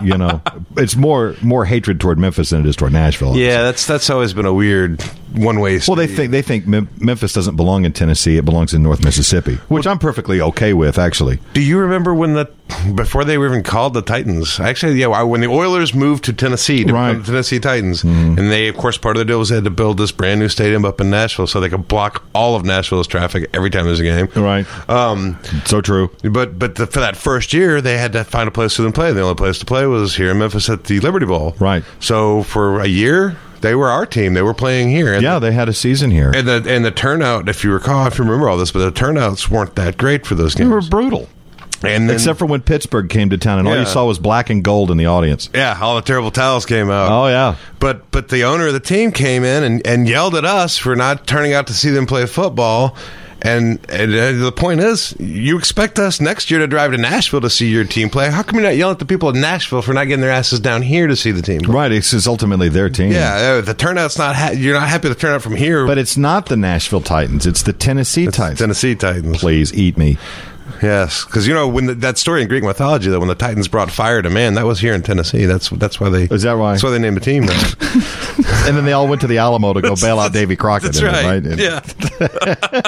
it's more hatred toward Memphis than it is toward Nashville.
Yeah, that's always been a weird one-way street.
Well, they think Memphis doesn't belong in Tennessee; it belongs in North Mississippi, which I'm perfectly okay with, actually.
Do you remember before they were even called the Titans? Actually, when the Oilers moved to Tennessee to become the Tennessee Titans, and they, of course, part of the deal was they had to build this brand new stadium up in Nashville so they could block all of Nashville's traffic every time there's a game.
Right. So true.
But for that first year, they had to find a place for them to play. The only place to play was here in Memphis at the Liberty Bowl.
Right.
So for a year, they were our team. They were playing here. And
they had a season here.
And the turnout, if you remember all this, but the turnouts weren't that great for those games.
They were brutal.
And then,
except for when Pittsburgh came to town, and all you saw was black and gold in the audience.
Yeah, all the terrible towels came out.
Oh, yeah.
But the owner of the team came in and yelled at us for not turning out to see them play football. And the point is, you expect us next year to drive to Nashville to see your team play. How come you're not yelling at the people in Nashville for not getting their asses down here to see the team play?
Right, it's ultimately their team.
Yeah, the turnout's not. You're not happy to turn out from here.
But it's not the Nashville Titans. It's the Tennessee Titans.
Tennessee Titans.
Please eat me.
Yes, because when that story in Greek mythology, that when the Titans brought fire to man, that was here in Tennessee. That's why they.
Is that why?
That's why they named the team that.
And then they all went to the Alamo to go bail out Davy Crockett.
That's right.
Yeah.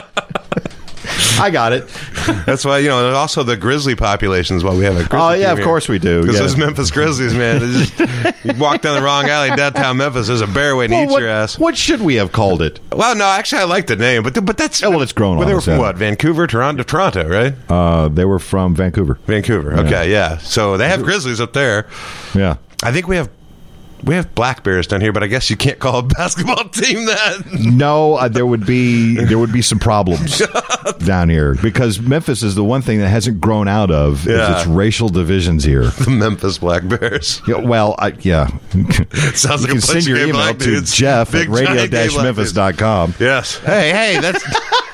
I got it.
That's why, also the grizzly population is why we have a grizzly.
Oh, yeah, of course we do.
Because those Memphis Grizzlies, man. You walk down the wrong alley downtown Memphis, there's a bear waiting to eat your ass.
What should we have called it?
Well, no, actually, I like the name, but that's...
it's grown on
They were
us,
from what? Vancouver, Toronto, right?
They were from Vancouver.
Okay, yeah. So they have grizzlies up there.
Yeah.
I think we have black bears down here, but I guess you can't call a basketball team that.
No, there would be some problems down here, because Memphis is the one thing that hasn't grown out of is its racial divisions here.
The Memphis Black Bears.
Yeah, well,
Sounds like
you can send your email to Jeff at radio-memphis.com.
Yes. Hey, that's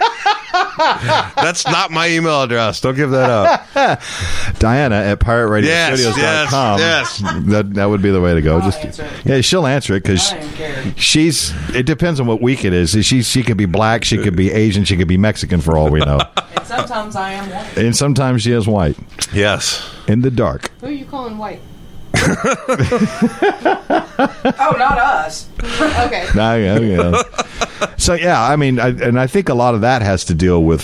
that's not my email address. Don't give that up.
Diana at pirateradiostudios.com.
Yes.
That would be the way to go. She'll answer it, because it depends on what week it is. She could be black, she could be Asian, she could be Mexican for all we know.
And sometimes I am white.
And sometimes she is white.
Yes.
In the dark.
Who are you calling white?
Oh, not us.
Okay.
Yeah. So I mean, I think a lot of that has to deal with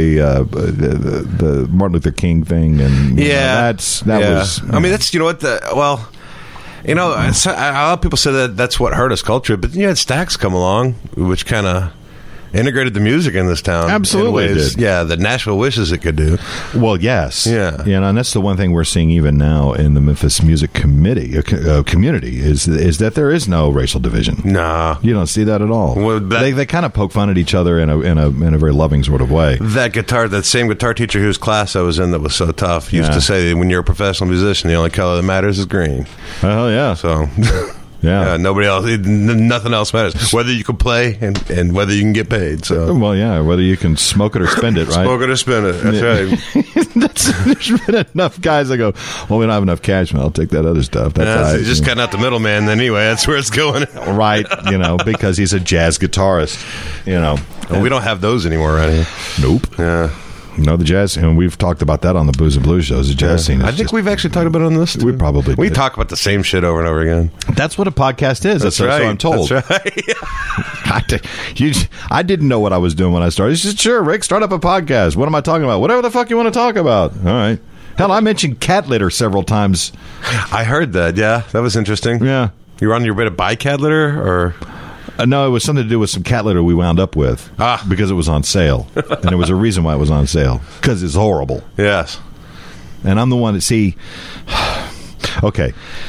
the Martin Luther King thing, and that was.
I mean, that's a lot of people say that's what hurt us culture, but you had Stax come along, which kind of integrated the music in this town.
Absolutely,
in ways, that Nashville wishes it could do.
Well, yes,
yeah,
and that's the one thing we're seeing even now in the Memphis music community is that there is no racial division.
Nah,
you don't see that at all.
Well,
they kind of poke fun at each other in a very loving sort of way.
That same guitar teacher whose class I was in that was so tough used to say that when you're a professional musician, the only color that matters is green.
Oh yeah,
so.
Yeah,
nobody else. Nothing else matters. Whether you can play and whether you can get paid. So,
whether you can smoke it or spend it, right?
Smoke it or spend it. That's
right. There's been enough guys that go, well, we don't have enough cash, man. I'll take that other stuff. That's
you just cutting out the middleman. Then anyway, that's where it's going.
Right. Because he's a jazz guitarist.
And we don't have those anymore around here.
Nope.
Yeah.
No, the jazz, and we've talked about that on the Booze and Blues shows. The jazz scene.
I think we've actually talked about it on this. Too.
We probably
we talk about the same shit over and over again.
That's what a podcast is. That's right. So I'm told.
That's right.
I didn't know what I was doing when I started. He said, "Sure, Rick, start up a podcast. What am I talking about? Whatever the fuck you want to talk about." All right. Hell, I mentioned cat litter several times.
I heard that. Yeah, that was interesting.
Yeah.
You were on your way to buy cat litter, or
No, it was something to do with some cat litter we wound up with because it was on sale. And there was a reason why it was on sale. Because it's horrible.
Yes.
And I'm the one that see... Okay.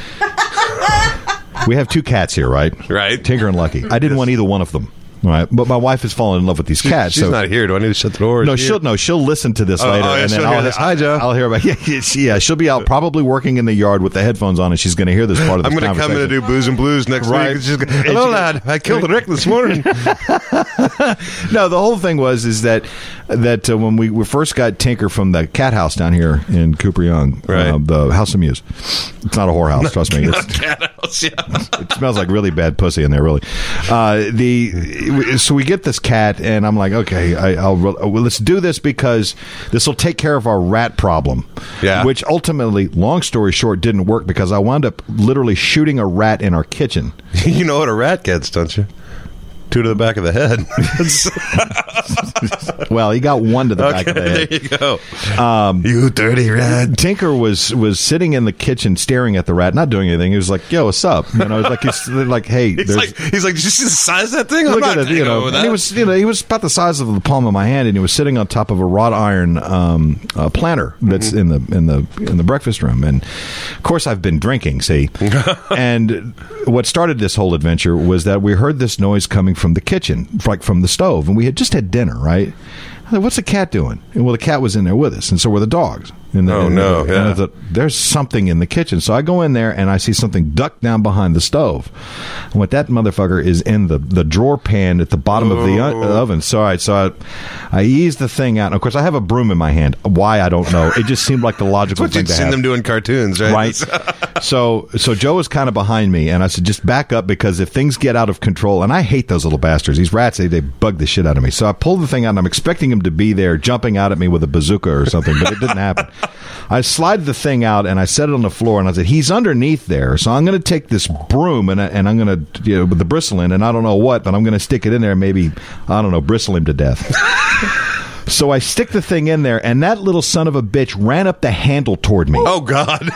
We have 2 cats here, right?
Right.
Tinker and Lucky. I didn't want either one of them. Right, but my wife has fallen in love with these cats.
She's not here. Do I need to shut the door?
No, she'll listen to this later, and then
Hi, Joe.
I'll hear about. Yeah, she'll be out probably working in the yard with the headphones on, and she's going to hear this part of the conversation.
I'm going to come in and do Booze and Blues next week. She's gonna, hello, lad. I killed Rick this morning.
No, the whole thing was that when we first got Tinker from the cat house down here in Cooper Young, the House of Muse. It's not a whorehouse, trust me. It's
cat house. Yeah.
It smells like really bad pussy in there, really. So we get this cat, and I'm like, okay, let's do this because this will take care of our rat problem.
Yeah.
Which ultimately, long story short, didn't work because I wound up literally shooting a rat in our kitchen.
You know what a rat gets, don't you? 2 to the back of the head.
Well, he got 1 to the back of the head.
There you go. You dirty rat.
Tinker was sitting in the kitchen staring at the rat, not doing anything. He was like, "Yo, what's up?" You know, he's like, "Hey,
he's like, did you see the size of that thing?
Look at it, you know." And he was about the size of the palm of my hand, and he was sitting on top of a wrought iron planter that's in the breakfast room. And of course, I've been drinking. See, and what started this whole adventure was that we heard this noise coming from the kitchen, like from the stove, and we had just had dinner, right? I thought, what's the cat doing? And well, the cat was in there with us, and so were the dogs. And I thought, there's something in the kitchen. So I go in there, and I see something ducked down behind the stove. And what that motherfucker is in the drawer pan at the bottom of the oven. So I ease the thing out. And of course, I have a broom in my hand. Why, I don't know. It just seemed like the logical thing to have.
You've seen them doing cartoons, right?
Right. So Joe was kind of behind me, and I said, just back up, because if things get out of control, and I hate those little bastards. These rats, they bug the shit out of me. So I pulled the thing out, and I'm expecting him to be there jumping out at me with a bazooka or something, but it didn't happen. I slide the thing out, and I set it on the floor, and I said, he's underneath there, so I'm going to take this broom, and I'm going to, with the bristle in, and I don't know what, but I'm going to stick it in there and maybe, I don't know, bristle him to death. So I stick the thing in there, and that little son of a bitch ran up the handle toward me.
Oh, God.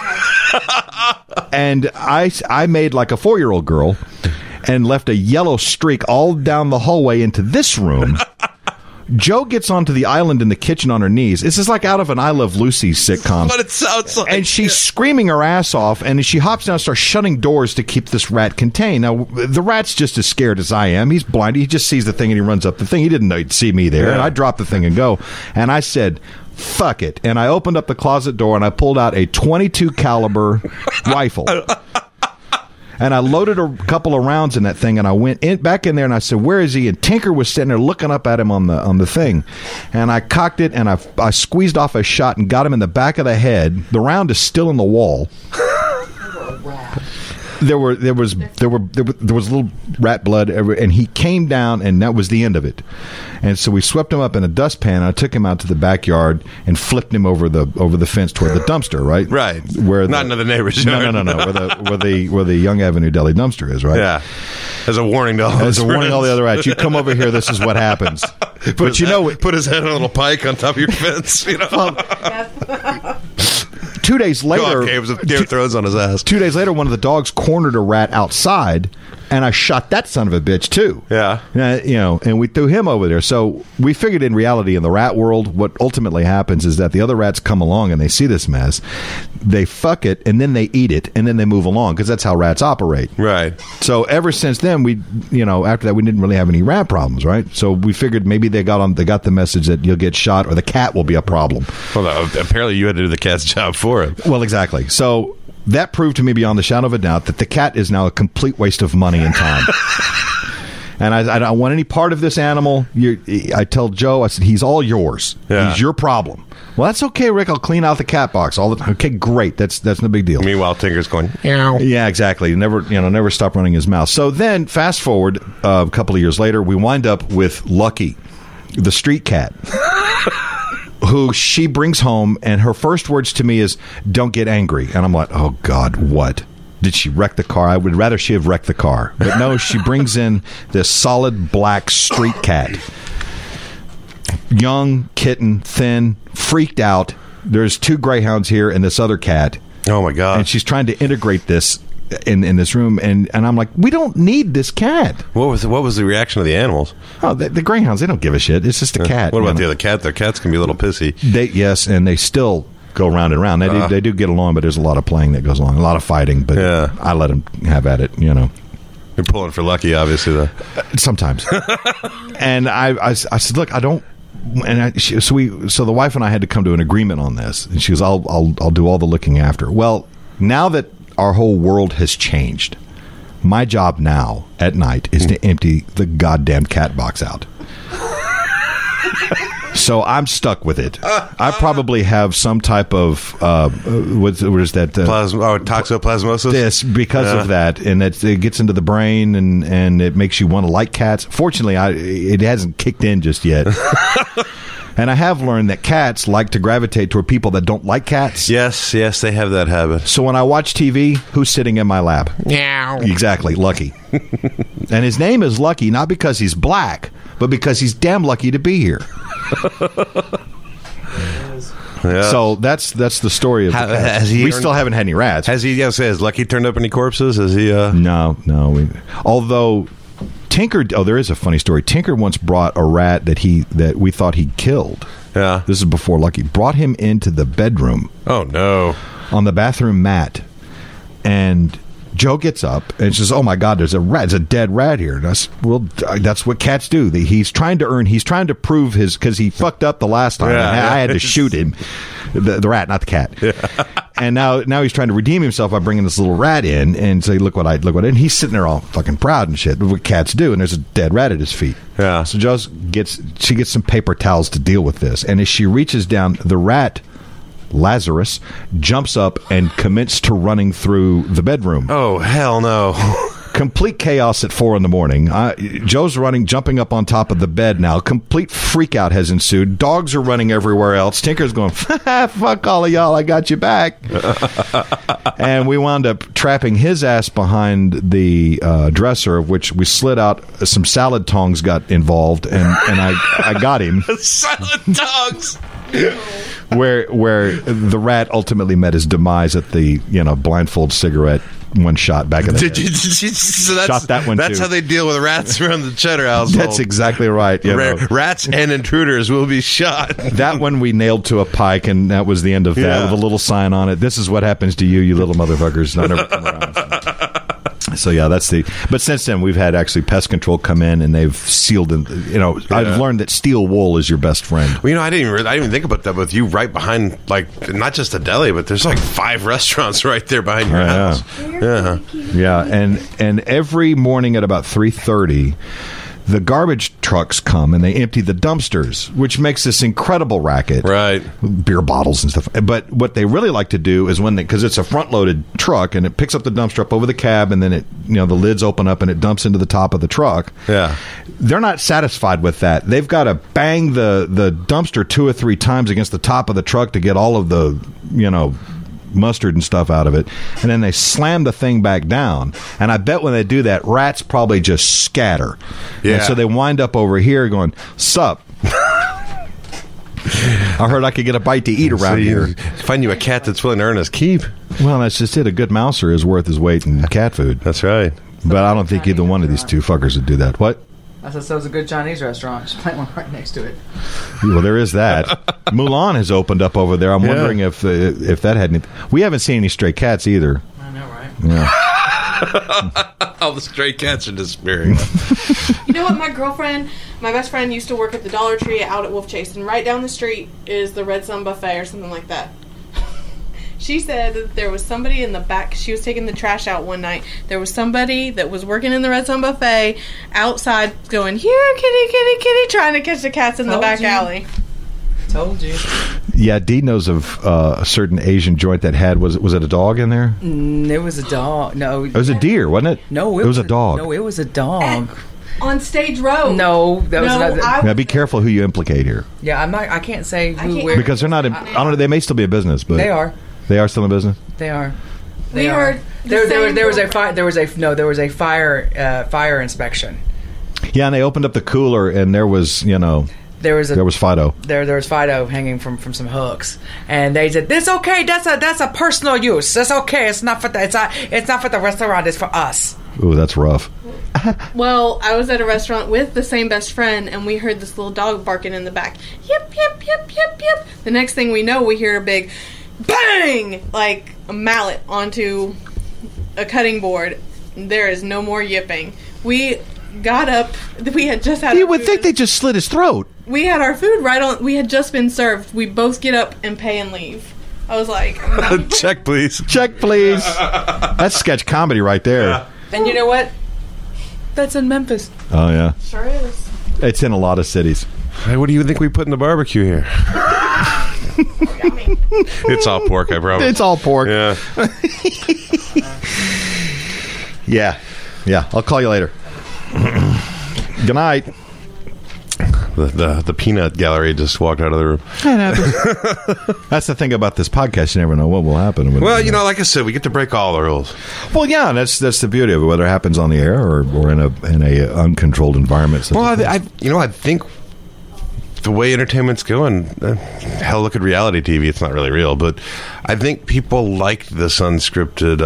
And I made like a 4-year-old girl and left a yellow streak all down the hallway into this room. Joe gets onto the island in the kitchen on her knees. This is like out of an I Love Lucy sitcom.
But it sounds like...
And she's screaming her ass off, and she hops down and starts shutting doors to keep this rat contained. Now, the rat's just as scared as I am. He's blind. He just sees the thing, and he runs up the thing. He didn't know he'd see me there. Yeah. And I dropped the thing and go. And I said, fuck it. And I opened up the closet door, and I pulled out a .22 caliber rifle. And I loaded a couple of rounds in that thing, and I went back in there, and I said, where is he? And Tinker was sitting there looking up at him on the thing. And I cocked it, and I squeezed off a shot and got him in the back of the head. The round is still in the wall. There was little rat blood, and he came down, and that was the end of it. And so we swept him up in a dustpan, and I took him out to the backyard and flipped him over the fence toward the dumpster, right?
Right. Not into the neighbor's yard.
No. Where the Young Avenue Deli dumpster is, right?
Yeah. As a warning to all
the other rats. You come over here, this is what happens.
Put his head on a little pike on top of your fence, you know.
Well, 2 days later,
Game of Thrones on his ass.
2 days later, one of the dogs cornered a rat outside, and I shot that son of a bitch too.
Yeah,
and we threw him over there. So we figured, in reality, in the rat world, what ultimately happens is that the other rats come along and they see this mess, they fuck it, and then they eat it, and then they move along, because that's how rats operate.
Right.
So ever since then, after that, we didn't really have any rat problems, right? So we figured maybe they got the message that you'll get shot or the cat will be a problem.
Well, apparently you had to do the cat's job for it.
Well, exactly. So that proved to me beyond the shadow of a doubt that the cat is now a complete waste of money and time. And I don't want any part of this animal. I tell Joe, I said, he's all yours. Yeah. He's your problem. Well, that's okay, Rick. I'll clean out the cat box all the time. Okay, great. That's no big deal.
Meanwhile, Tinker's going,
meow. Yeah, exactly. Never stop running his mouth. So then, fast forward a couple of years later, we wind up with Lucky, the street cat. Who she brings home, and her first words to me is, don't get angry. And I'm like, oh, God, what? Did she wreck the car? I would rather she have wrecked the car. But no, she brings in this solid black street cat. Young, kitten, thin, freaked out. There's 2 greyhounds here and this other cat.
Oh, my God.
And she's trying to integrate this in this room, and I'm like, we don't need this cat.
What was the reaction of the animals?
Oh, the greyhounds, they don't give a shit. It's just a cat.
What about the other cat? Their cats can be a little pissy.
Yes, and they still go round and round. They do get along, but there's a lot of playing that goes along, a lot of fighting. But I let them have at it. You're
pulling for Lucky, obviously, though.
Sometimes. And I said, look, I don't. And so the wife and I had to come to an agreement on this. And she goes, I'll do all the looking after. Well, now that our whole world has changed, my job now at night is to empty the goddamn cat box out. So I'm stuck with it. I probably have some type of what is that?
Toxoplasmosis.
This because of that, and it gets into the brain, and it makes you want to like cats. Fortunately, it hasn't kicked in just yet. And I have learned that cats like to gravitate toward people that don't like cats.
Yes, they have that habit.
So when I watch TV, who's sitting in my lap?
Meow.
Exactly, Lucky. And his name is Lucky, not because he's black, but because he's damn lucky to be here.
Yeah.
So that's the story of the cats. We still haven't had any rats.
Has Lucky turned up any corpses? Has he?
No. Although Tinker, there is a funny story. Tinker once brought a rat that we thought he killed.
Yeah.
This is before Lucky. Brought him into the bedroom.
Oh no!
On the bathroom mat, and Joe gets up and says, "Oh my God, there's a rat! There's a dead rat here." That's what cats do. He's trying to prove his, because he fucked up the last time.
Yeah.
I had to shoot him, the rat, not the cat. Yeah. And now he's trying to redeem himself by bringing this little rat in and say, look what I did. And he's sitting there all fucking proud and shit. What cats do, and there's a dead rat at his feet.
Yeah.
So Joe gets some paper towels to deal with this, and as she reaches down, the rat, Lazarus, jumps up and commits to running through the bedroom.
Oh, hell no.
Complete chaos at 4 a.m. Joe's jumping up on top of the bed now. Complete freak out has ensued. Dogs are running everywhere else. Tinker's going, fuck all of y'all, I got you back. And we wound up trapping his ass behind the dresser, of which we slid out. Some salad tongs got involved, and I got him.
Salad tongs!
Where the rat ultimately met his demise at the blindfold cigarette one shot back in the head.
So
shot that one
that's
too.
how they deal with rats around the Cheddar household.
That's exactly right.
Rats and intruders will be shot.
That one we nailed to a pike, and that was the end of that, with a little sign on it. This is what happens to you little motherfuckers. I never come around. So yeah, but since then we've had actually pest control come in, and they've sealed in. I've learned that steel wool is your best friend.
Well, I didn't even think about that with you right behind, like, not just a deli, but there's like 5 restaurants right there behind your house.
Yeah, and every morning at about 3:30, the garbage trucks come and they empty the dumpsters, which makes this incredible racket.
Right.
Beer bottles and stuff. But what they really like to do is because it's a front-loaded truck and it picks up the dumpster up over the cab, and then it, the lids open up and it dumps into the top of the truck.
Yeah. They're
not satisfied with that. They've got to bang the dumpster 2 or 3 times against the top of the truck to get all of the, mustard and stuff out of it, and then they slam the thing back down. And I bet when they do that, rats probably just scatter.
Yeah.
And so they wind up over here going, "Sup? I heard I could get a bite to eat around here."
Find you a cat that's willing to earn his keep.
Well, that's just it. A good mouser is worth his weight in cat food.
That's right.
But I don't think either one of these two fuckers would do that. What?
I said, so it's a good Chinese restaurant. Just plant one right next to it.
Well, there is that. Mulan has opened up over there. I'm wondering if that had any... We haven't seen any stray cats either.
I know, right?
Yeah.
All the stray cats are disappearing.
You know what? My best friend used to work at the Dollar Tree out at Wolf Chase, and right down the street is the Red Sun Buffet or something like that. She said that there was somebody in the back. She was taking the trash out one night. There was somebody that was working in the Red Sun Buffet outside going, "Here, kitty, kitty, kitty," trying to catch the cats in the back alley.
Told you.
Yeah, Dee knows of a certain Asian joint that had, was it a dog in there?
It was a dog. No.
It was a deer, wasn't it?
No,
it was a dog.
No, it was a dog.
On Stage Road.
No, that was another.
Now be careful who you implicate here.
Yeah, I can't say who, where.
Because they're not, I don't know, they may still be in business, but.
They are.
They are still in business?
They are.
We heard
there was a fire inspection.
Yeah, and they opened up the cooler, and there was,
there was
Fido.
There was Fido hanging from some hooks, and they said, "That's okay. That's a personal use. That's okay. It's not for it's not for the restaurant. It's for us."
Ooh, that's rough.
Well, I was at a restaurant with the same best friend, and we heard this little dog barking in the back. Yip, yip, yip, yip, yip. The next thing we know, we hear a big bang, like a mallet onto a cutting board. There is no more yipping. We got up. We had just had.
You would think they just slit his throat.
We had our food right on. We had just been served. We both get up and pay and leave. I was like,
check, please.
Check, please. That's sketch comedy right there.
Yeah.
And you know what? That's in Memphis.
Oh, yeah.
Sure is.
It's in a lot of cities.
Hey, what do you think we put in the barbecue here?
Yummy.
It's all pork, I promise.
It's all pork.
Yeah.
Yeah. I'll call you later. Good night.
The peanut gallery just walked out of the room.
That's the thing about this podcast. You never know what will happen.
Well, like I said, we get to break all the rules.
Well, yeah, that's the beauty of it, whether it happens on the air or in a uncontrolled environment.
Well, I think the way entertainment's going, hell, look at reality TV. It's not really real, but I think people like this unscripted,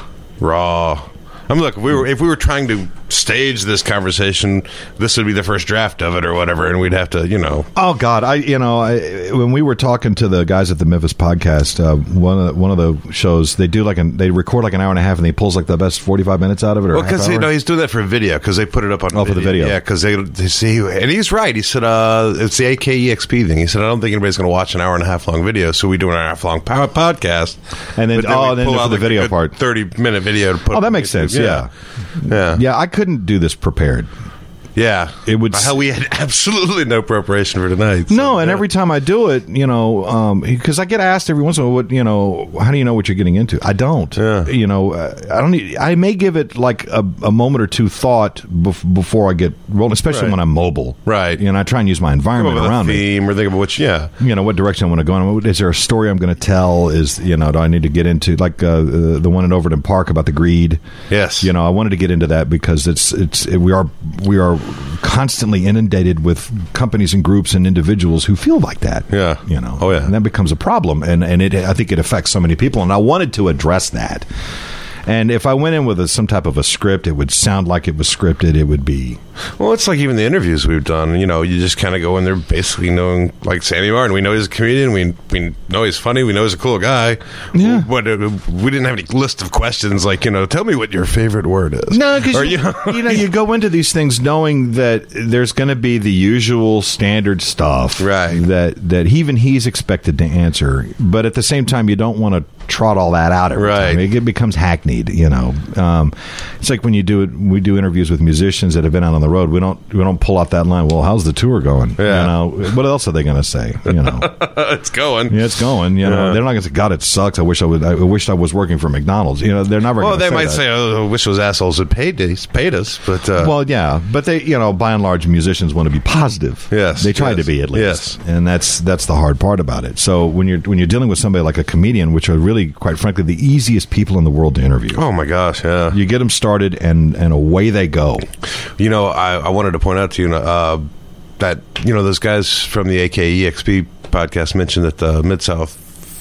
raw. I mean, look, if we were trying to stage this conversation, this would be the first draft of it or whatever, and we'd have to,
Oh God, when we were talking to the guys at the Memphis podcast, one of the shows, they do they record like an hour and a half, and he pulls like the best 45 minutes out of it. Well,
because he's doing that for video, because they put it up on
for the video.
Yeah, because they see, and he's right. He said it's the AKEXP thing. He said I don't think anybody's going to watch an hour and a half long video, so we do an hour and a half long podcast,
and then
then
for the video part,
30-minute video to put.
Oh, that makes sense. Yeah. I couldn't do this prepared.
Yeah,
it would.
Hell, we had absolutely no preparation for tonight. So,
no, and every time I do it, because I get asked every once in a while, how do you know what you're getting into? I don't.
Yeah.
I don't. I may give it like a moment or two thought before I get rolling, especially when I'm mobile.
Right.
I try and use my environment around
me. Or think of which. Yeah.
What direction I want to go in. Is there a story I'm going to tell? Do I need to get into like the one in Overton Park about the greed?
Yes.
I wanted to get into that because we are constantly inundated with companies and groups and individuals who feel like that.
Yeah. Oh, yeah.
And that becomes a problem. And I think it affects so many people. And I wanted to address that. And if I went in with some type of a script, it would sound like it was scripted. It would be...
Well, it's like even the interviews we've done. You just kind of go in there basically knowing, like Sammy Martin. We know he's a comedian. We know he's funny. We know he's a cool guy.
Yeah.
But we didn't have any list of questions like, tell me what your favorite word is.
No, because you go into these things knowing that there's going to be the usual standard stuff,
right?
That even he's expected to answer. But at the same time, you don't want to trot all that out every time. It becomes hackneyed. It's like when we do interviews with musicians that have been out on the road. We don't pull out that line. Well, how's the tour going?
Yeah.
What else are they going to say?
It's going.
Yeah, it's going. They're not going to say, God, it sucks. I wish I was working for McDonald's. They're never.
Well, they might
that.
say, "Oh, I wish those assholes had paid us." But
but they, by and large, musicians want to be positive.
Yes,
they try to be at least. Yes, and that's the hard part about it. So when you're dealing with somebody like a comedian, which are really, quite frankly, the easiest people in the world to interview.
Oh my gosh, yeah.
You get them started, and away they go.
I wanted to point out to you that those guys from the AKEXP podcast mentioned that the Mid-South.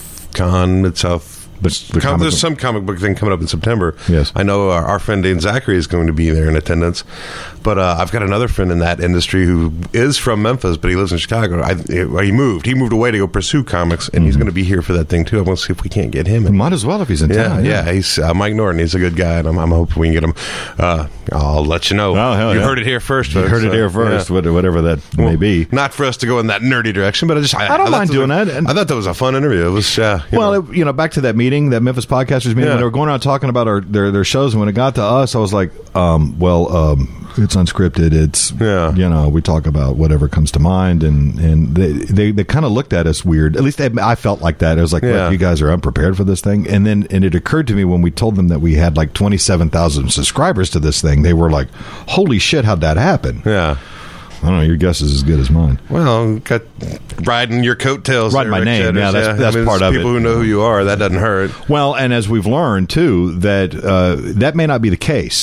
There's some comic book thing coming up in September.
Yes.
I know our friend Dane Zachary is going to be there in attendance, but I've got another friend in that industry who is from Memphis, but he lives in Chicago. He moved away to go pursue comics, and he's going to be here for that thing too. I want to see if we can't get him.
We might as well if he's in town.
Yeah. He's Mike Norton. He's a good guy, and I'm hoping we can get him. I'll let you know.
Oh,
you heard it here first.
You heard it here first. Whatever that may be.
Not for us to go in that nerdy direction, but I
don't mind doing that.
I thought that was a fun interview. It was
back to that meeting, that Memphis Podcasters meeting, when they were going around talking about their shows, and when it got to us, I was like, it's unscripted. It's we talk about whatever comes to mind, and they kind of looked at us weird. At least I felt like that. It was like, look, you guys are unprepared for this thing. And it occurred to me when we told them that we had like 27,000 subscribers to this thing, they were like, holy shit, how'd that happen?
Yeah.
I don't know. Your guess is as good as mine.
Well, got riding your coattails.
Riding my name.
Cheddars.
Yeah, that's part of it.
People who know who you are, that doesn't hurt.
Well, and as we've learned too, that may not be the case.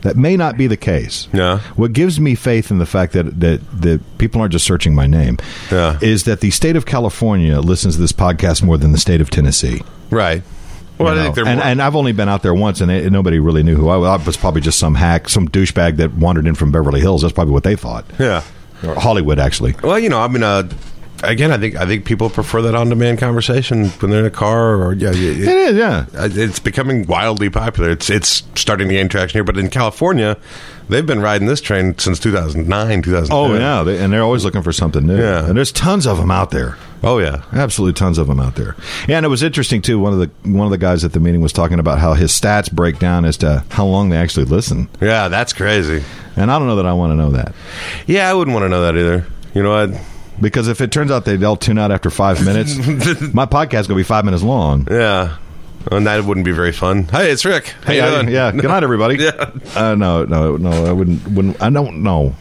That may not be the case.
Yeah.
What gives me faith in the fact that people aren't just searching my name is that the state of California listens to this podcast more than the state of Tennessee.
Right. Well, I think they're
and I've only been out there once, and nobody really knew who I was. I was probably just some hack, some douchebag that wandered in from Beverly Hills. That's probably what they thought.
Yeah.
Or Hollywood, actually.
Well, I mean, again, I think people prefer that on-demand conversation when they're in a car, or
It is, yeah.
It's becoming wildly popular. It's starting to gain traction here, but in California, they've been riding this train since 2009, 2010.
Oh yeah, and they're always looking for something new.
Yeah.
And there's tons of them out there.
Oh yeah,
absolutely tons of them out there. Yeah, and it was interesting too. One of the guys at the meeting was talking about how his stats break down as to how long they actually listen.
Yeah, that's crazy.
And I don't know that I want to know that.
Yeah, I wouldn't want to know that either. You know what?
Because if it turns out they'll tune out after 5 minutes, my podcast is going to be 5 minutes long.
Yeah. And that wouldn't be very fun. Hey, it's Rick. How you doing?
Yeah. Good night, everybody.
Yeah.
No. I wouldn't. I don't know.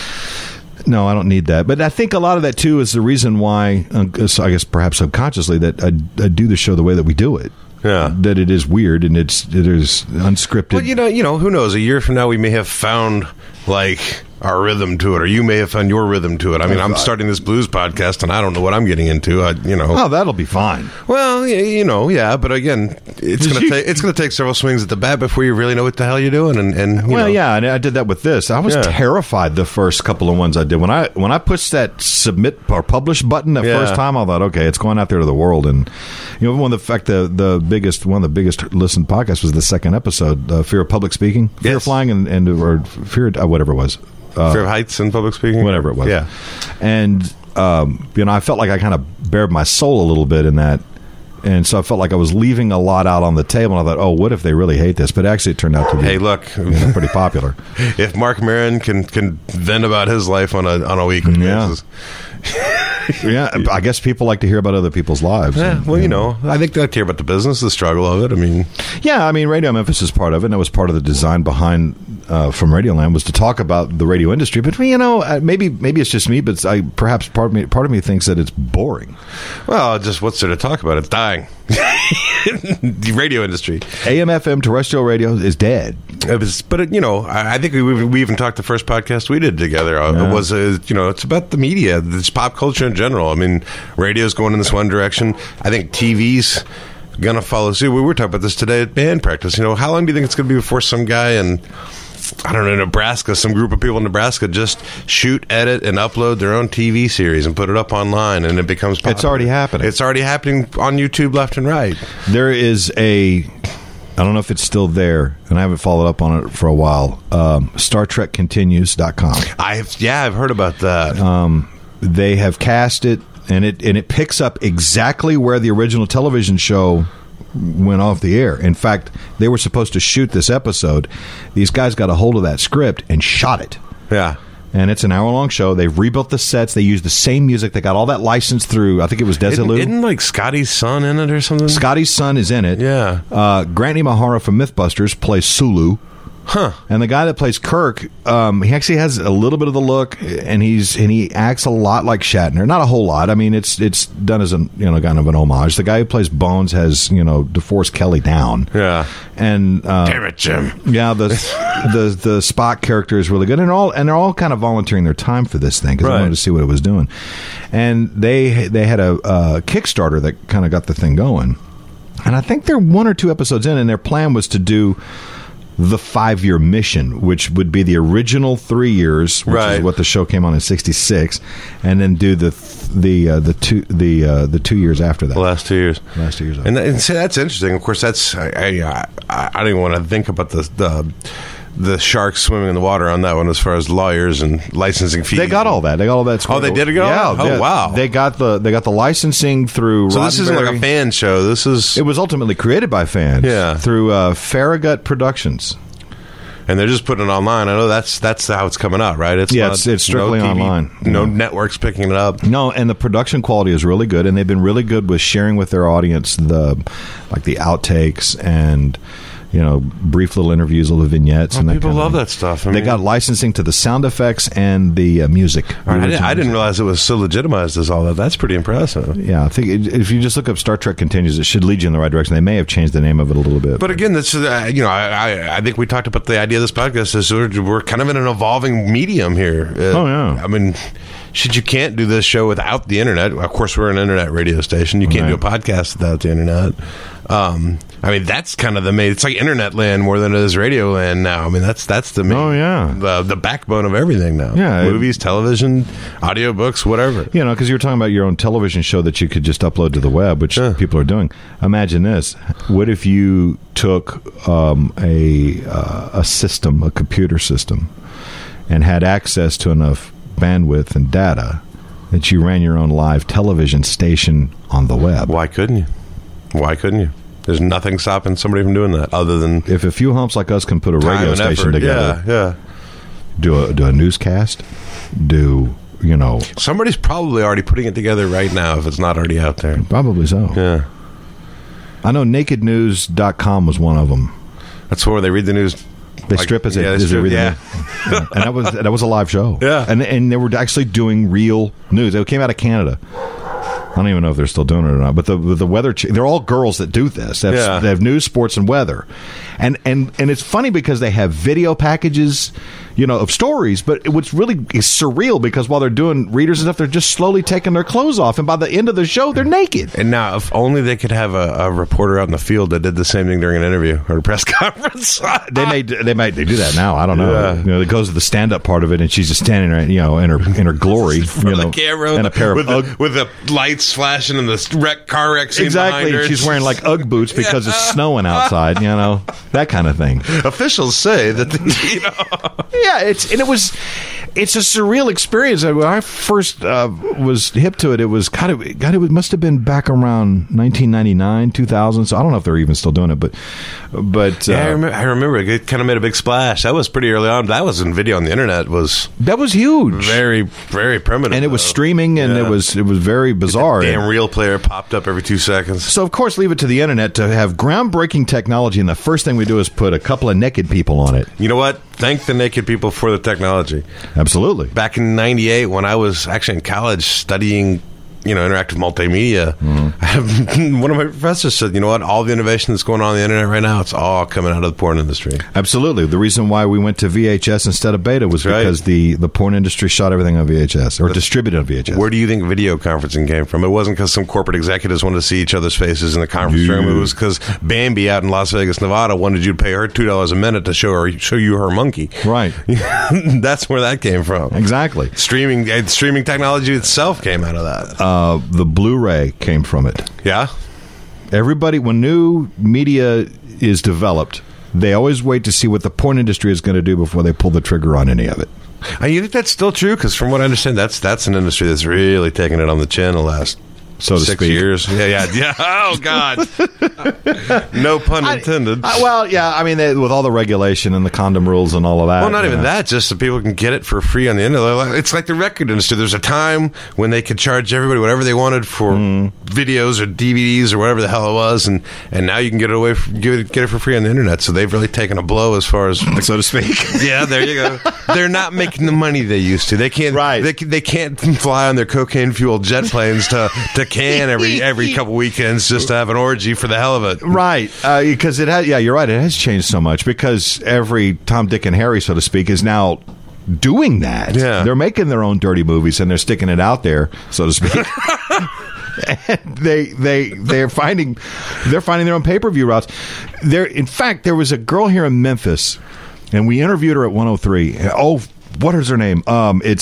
No, I don't need that. But I think a lot of that too is the reason why, I guess perhaps subconsciously, that I do the show the way that we do it.
Yeah.
That it is weird and it is unscripted.
Well, you know, who knows? A year from now, we may have found like our rhythm to it, or you may have found your rhythm to it. I mean, I'm starting this blues podcast, and I don't know what I'm getting into.
Oh, that'll be fine.
Well, yeah, but again, it's gonna take several swings at the bat before you really know what the hell you're doing. And
I did that with this. I was terrified the first couple of ones I did. When I pushed that submit or publish button the first time, I thought, okay, it's going out there to the world. And one of the biggest listened podcasts was the second episode, Fear of Public Speaking, Fear of Flying, or Fear whatever it was.
Fear of heights and public speaking?
Whatever it was.
Yeah.
And, I felt like I kind of bared my soul a little bit in that. And so I felt like I was leaving a lot out on the table. And I thought, what if they really hate this? But actually, it turned out to be pretty popular.
If Mark Maron can vent about his life on a weekly basis.
Yeah, I guess people like to hear about other people's lives.
Yeah, I think they like to hear about the business, the struggle of it. I mean, Radio Memphis is part of it, and that was part of the design behind From Radioland was to talk about the radio industry. But maybe it's just me, but perhaps part of me thinks that it's boring. Well, just what's there to talk about? It's dying. The radio industry,
AM/FM terrestrial radio is dead.
I think we even talked the first podcast we did together. It was it's about the media, it's pop culture in general. I mean, radio's going in this one direction. I think TV's gonna follow suit. We were talking about this today at band practice. How long do you think it's gonna be before some guy in, I don't know, Nebraska, some group of people in Nebraska just shoot, edit, and upload their own TV series and put it up online, and it becomes popular?
It's already happening.
It's already happening on YouTube left and right.
There is I don't know if it's still there, and I haven't followed up on it for a while. StarTrekContinues.com.
I've heard about that.
They have cast it, and it picks up exactly where the original television show went off the air. In fact, they were supposed to shoot this episode. These guys got a hold of that script and shot it.
Yeah.
And it's an hour-long show. They've rebuilt the sets. They used the same music. They got all that licensed through, I think it was Desilu.
Isn't Scotty's son in it or something?
Scotty's son is in it.
Yeah.
Grant Imahara from Mythbusters plays Sulu.
Huh.
And the guy that plays Kirk, he actually has a little bit of the look, and he acts a lot like Shatner. Not a whole lot. I mean, it's done as kind of an homage. The guy who plays Bones has DeForest Kelly down.
Yeah.
And
damn it, Jim.
Yeah, the Spock character is really good, and they're all kind of volunteering their time for this thing because they wanted to see what it was doing. And they had a Kickstarter that kind of got the thing going. And I think they're 1 or 2 episodes in, and their plan was to do the 5-year mission, which would be the original 3 years, which is what the show came on in '66, and then do the 2 years after that.
The last 2 years.
After.
And see, that's interesting. Of course, that's I don't even want to think about the sharks swimming in the water on that one as far as lawyers and licensing fees.
They got all that.
Oh, they did get all that? Oh, wow.
They got the licensing through
So this isn't like a fan show. It
was ultimately created by fans.
Yeah.
Through Farragut Productions.
And they're just putting it online. I know that's how it's coming out, right? It's
strictly online.
No networks picking it up.
No, and the production quality is really good, and they've been really good with sharing with their audience the outtakes and brief little interviews, little vignettes.
Oh,
and
people love that stuff.
They got licensing to the sound effects and the music.
I didn't realize it was so legitimized as all that. That's pretty impressive.
Yeah, I think if you just look up Star Trek Continues, it should lead you in the right direction. They may have changed the name of it a little bit.
But again, this is, I think we talked about the idea of this podcast is we're kind of in an evolving medium here.
Oh, yeah.
I mean, you can't do this show without the internet. Of course, we're an internet radio station. You can't do a podcast without the internet. I mean, that's kind of it's like internet land more than it is radio land now. I mean, that's the main, the backbone of everything now.
Yeah,
movies, television, audiobooks, whatever.
Because you were talking about your own television show that you could just upload to the web, which people are doing. Imagine this: what if you took a system, a computer system, and had access to enough bandwidth and data that you ran your own live television station on the web?
Why couldn't you? There's nothing stopping somebody from doing that other than
if a few humps like us can put a radio station together.
Yeah.
Do a newscast.
Somebody's probably already putting it together right now if it's not already out there.
Probably so.
Yeah.
I know nakednews.com was one of them.
That's where they read the news.
They strip as they read the news. And that was a live show.
Yeah.
And they were actually doing real news. It came out of Canada. I don't even know if they're still doing it or not. But the weather, they're all girls that do this. They have news, sports, and weather. And it's funny because they have video packages, of stories. But what's really is surreal because while they're doing readers and stuff, they're just slowly taking their clothes off. And by the end of the show, they're naked.
And now, if only they could have a reporter out in the field that did the same thing during an interview or a press conference.
They do that now. I don't know.
Yeah.
It goes to the stand-up part of it, and she's just standing right, in her glory,
the camera
and a pair of
with the lights flashing and the car wreck scene
exactly.
behind her.
She's wearing like UGG boots because it's snowing outside. That kind of thing.
Officials say that.
Yeah, it's a surreal experience. When I first was hip to it, it was it must have been back around 1999, 2000. So I don't know if they're even still doing it, but
yeah, I remember it kind of made a big splash. That was pretty early on. That was in video on the internet. That
was huge,
very very primitive,
and it was streaming, and it was very bizarre.
The damn reel player popped up every 2 seconds.
So of course, leave it to the internet to have groundbreaking technology, and the first thing we do is put a couple of naked people on it.
You know what? Thank the naked people for the technology.
Absolutely.
Back in '98, when I was actually in college studying, interactive multimedia, one of my professors said, "You know what? All the innovation that's going on the internet right now, it's all coming out of the porn industry."
Absolutely. The reason why we went to VHS instead of beta was because the porn industry shot everything on VHS or distributed on VHS.
Where do you think video conferencing came from? It wasn't because some corporate executives wanted to see each other's faces in the conference room. It was because Bambi out in Las Vegas, Nevada, wanted you to pay her $2 a minute to show you her monkey.
Right.
That's where that came from.
Exactly.
Streaming technology itself came out of that.
The Blu-ray came from it.
Yeah.
Everybody, when new media is developed, they always wait to see what the porn industry is going to do before they pull the trigger on any of it.
You think that's still true? Because from what I understand, that's an industry that's really taken it on the chin the last 6 years. Yeah. Oh, God. No pun intended.
I mean, with all the regulation and the condom rules and all of that.
Well, not even that. Just so people can get it for free on the internet. It's like the record industry. There's a time when they could charge everybody whatever they wanted for videos or DVDs or whatever the hell it was, and now you can get it for free on the internet. So they've really taken a blow as far as,
so to speak.
Yeah, there you go. They're not making the money they used to. They can't.
Right.
They can't fly on their cocaine fueled jet planes to Cannes every couple weekends just to have an orgy for the hell of it.
Right. Because it has, you're right. It has changed so much because every Tom, Dick, and Harry, so to speak, is now doing that.
Yeah.
They're making their own dirty movies and they're sticking it out there, so to speak. And they're finding their own pay-per-view routes. In fact, there was a girl here in Memphis, and we interviewed her at 103. Oh, what is her name? And it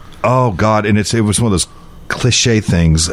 was one of those cliche things.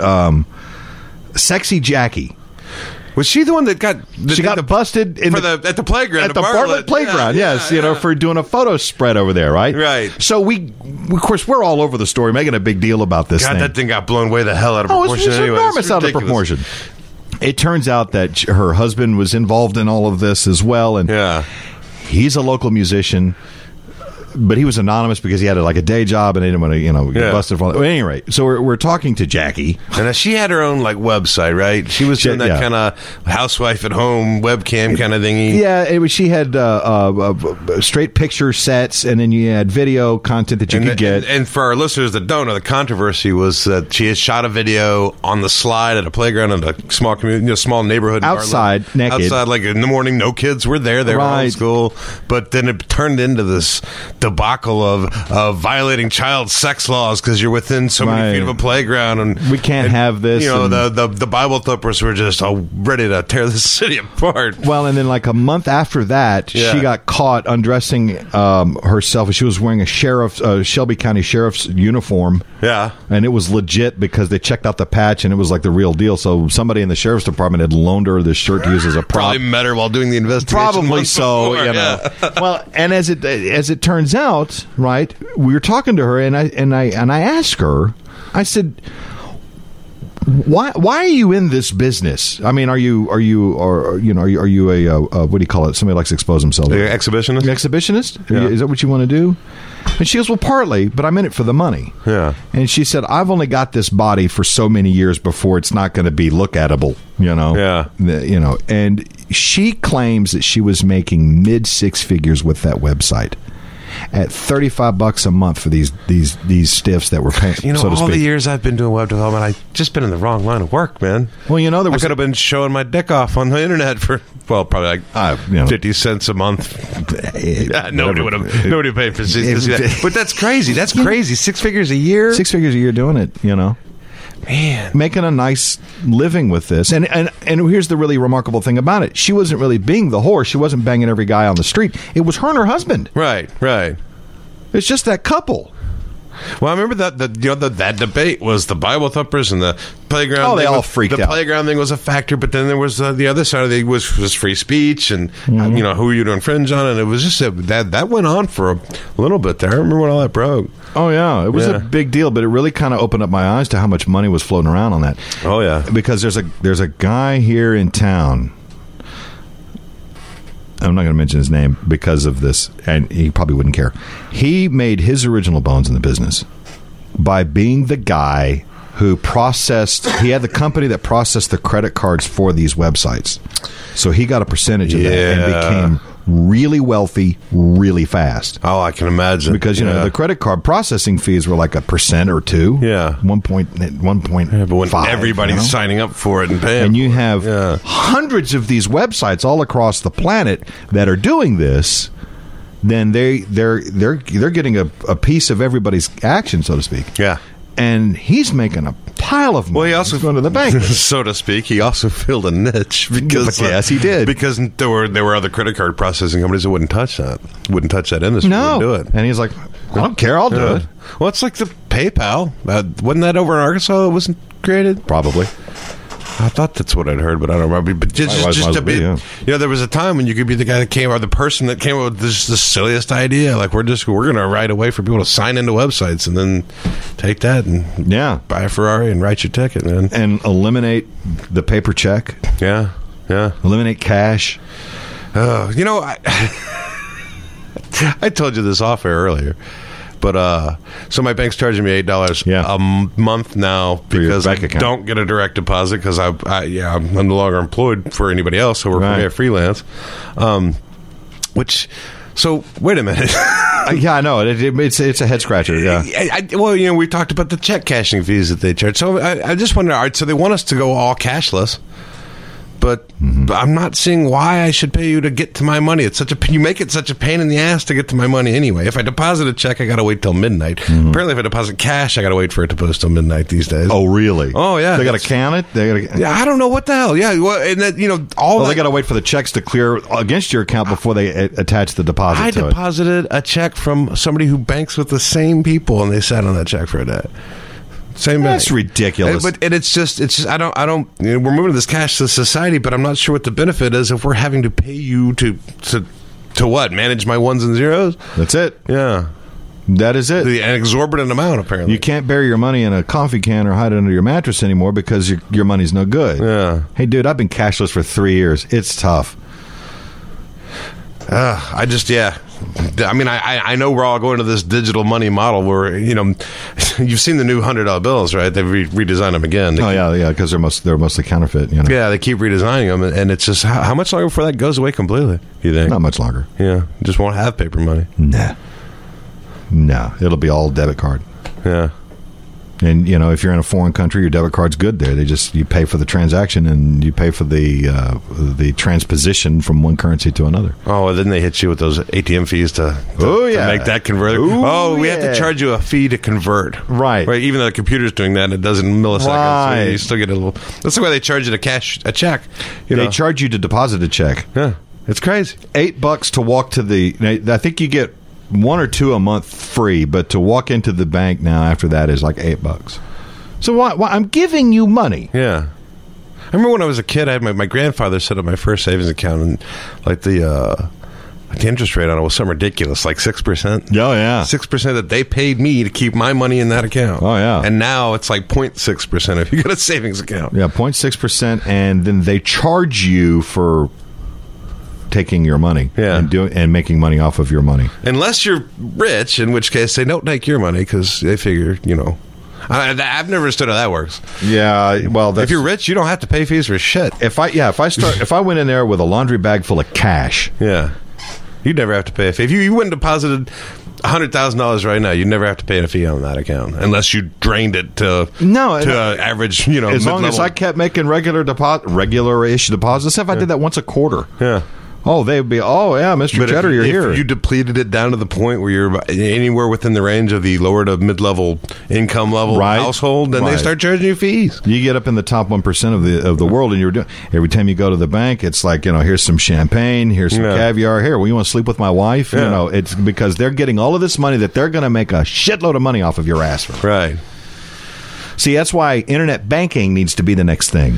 Sexy Jackie.
Was she the one that got
busted at
the playground
at the Bartlett playground? Yes, for doing a photo spread over there, right?
Right.
So of course, we're all over the story, making a big deal about this thing.
That thing got blown way the hell out of proportion.
It's enormous out of proportion. It turns out that her husband was involved in all of this as well, and he's a local musician. but he was anonymous because he had like a day job and they didn't want to, get busted for. At any rate, so we're talking to Jackie,
and she had her own like website, right? She was doing that kind of housewife at home webcam kind of thingy.
Yeah, she had straight picture sets, and then you had video content that you could get.
And for our listeners that don't know, the controversy was that she had shot a video on the slide at a playground in a small community, small neighborhood
outside, naked.
Outside, like in the morning, no kids were there. They were all in school, but then it turned into this debacle of violating child sex laws because you're within so many feet of a playground, and
we can't have this.
The Bible thumpers were just ready to tear the city apart.
Well, and then like a month after that, she got caught undressing herself. She was wearing a Shelby County Sheriff's uniform.
Yeah,
and it was legit because they checked out the patch and it was like the real deal. So somebody in the sheriff's department had loaned her this shirt to use as a prop.
Probably met her while doing the investigation.
Probably so.
Before,
Well, and as it turns out, right, we were talking to her, and I asked her, I said, why are you in this business? I mean, are you a what do you call it? Somebody likes to expose themselves.
Exhibitionist.
Exhibitionist?
Yeah.
Is that what you want to do? And she goes, well, partly, but I'm in it for the money.
Yeah.
And she said, I've only got this body for so many years before it's not going to be look-atable,
Yeah.
And she claims that she was making mid-six figures with that website at $35 a month for these stiffs that were paying. So to
all
speak.
the years I've been doing web development, I've just been in the wrong line of work, man.
Well, there was
I could have been showing my dick off on the internet for probably like 50 cents a month. Nobody would pay for that. But that's crazy. That's crazy. 6 figures a year.
6 figures a year doing it.
Man,
making a nice living with this, and here's the really remarkable thing about it: she wasn't really being the whore. She wasn't banging every guy on the street. It was her and her husband.
Right.
It's just that couple.
Well, I remember that debate was the Bible thumpers and the playground.
Oh, they all freaked out.
The playground thing was a factor, but then there was the other side of it was free speech and who are you to infringe on, and it was just that went on for a little bit there. I remember when all that broke.
Oh yeah, it was a big deal, but it really kind of opened up my eyes to how much money was floating around on that.
Oh yeah,
because there's a guy here in town. I'm not going to mention his name because of this, and he probably wouldn't care. He made his original bones in the business by being the guy who he had the company that processed the credit cards for these websites. So he got a percentage of that and became really wealthy really fast.
Oh, I can imagine.
Because, the credit card processing fees were like 1% or 2%.
Yeah.
1.5.
But when everybody's signing up for it and paying.
And you have hundreds of these websites all across the planet that are doing this, then they're getting a piece of everybody's action, so to speak.
Yeah.
And he's making a pile of money.
Well, he also
going to the bank,
so to speak. He also filled a niche because
yes, he did.
Because there were other credit card processing companies that wouldn't touch that industry.
No,
wouldn't do it.
And he's like, I don't care, I'll do it.
Well, it's like the PayPal. Wasn't that over in Arkansas? It wasn't created.
Probably.
I thought that's what I'd heard, but I don't remember. But just to be, there was a time when you could be the guy that came, or the person that came up with the silliest idea. Like we're going to write a way for people to sign into websites and then take that and buy a Ferrari and write your ticket, man,
and eliminate the paper check.
Yeah.
Eliminate cash.
I told you this off air earlier. But so my bank's charging me $8 a month now because I don't get a direct deposit because I'm no longer employed for anybody else. So we're a freelance. So wait a minute.
I know it's a head scratcher. Yeah.
Well, we talked about the check cashing fees that they charge. So I just wonder. All right, so they want us to go all cashless. But I'm not seeing why I should pay you to get to my money. You make it such a pain in the ass to get to my money anyway. If I deposit a check, I got to wait till midnight. Apparently, if I deposit cash, I got to wait for it to post till midnight these days.
Oh, really?
Oh, yeah.
They got to count it.
I don't know what the hell. Yeah, well, and that,
they got to wait for the checks to clear against your account before they attach the deposit.
I deposited a check from somebody who banks with the same people, and they sat on that check for a day. Same
That's ridiculous.
And it's just I don't we're moving to this cashless society, but I'm not sure what the benefit is if we're having to pay you to what? Manage my ones and zeros?
That's it.
Yeah.
That is it.
An exorbitant amount, apparently.
You can't bury your money in a coffee can or hide it under your mattress anymore because your money's no good.
Yeah.
Hey, dude, I've been cashless for 3 years. It's tough.
I just, yeah. I mean, I know we're all going to this digital money model where, you've seen the new $100 bills, right? They've redesigned them again.
Because they're mostly counterfeit.
Yeah, they keep redesigning them, and it's just how much longer before that goes away completely? You think?
Not much longer.
Yeah, just won't have paper money.
No, it'll be all debit card.
Yeah.
And, if you're in a foreign country, your debit card's good there. You pay for the transaction and you pay for the transposition from one currency to another.
Oh, and then they hit you with those ATM fees to make that convert. We have to charge you a fee to convert.
Right.
Even though the computer's doing that, it does it in milliseconds.
Right.
So you still get a little. That's the way they charge you to cash a check.
They charge you to deposit a check.
Yeah. It's crazy.
$8 to walk to I think you get 1 or 2 a month free, but to walk into the bank now after that is like $8. So why I'm giving you money?
Yeah, I remember when I was a kid, I had my grandfather set up my first savings account, and like the interest rate on it was something ridiculous, like 6%.
Oh yeah,
6% that they paid me to keep my money in that account.
Oh yeah,
and now it's like 0.6% if you got a savings account.
Yeah, 0.6%, and then they charge you for taking your money and making money off of your money.
Unless you're rich, in which case they don't take your money because they figure, I've never understood how that works.
Yeah, well,
if you're rich, you don't have to pay fees for shit.
If I went in there with a laundry bag full of cash,
you'd never have to pay a fee. If you went and deposited $100,000 right now, you'd never have to pay a fee on that account unless you drained it to average.
As long as I kept making regular-ish deposits, if I did that once a quarter, they'd be, Mr. Cheddar, you're here.
If you depleted it down to the point where you're anywhere within the range of the lower to mid-level income level household, then they start charging you fees.
You get up in the top 1% of the world, and you're doing every time you go to the bank, it's like, here's some champagne, here's some caviar. Here, you want to sleep with my wife?
Yeah.
It's because they're getting all of this money that they're going to make a shitload of money off of your ass for.
Right.
See, that's why internet banking needs to be the next thing.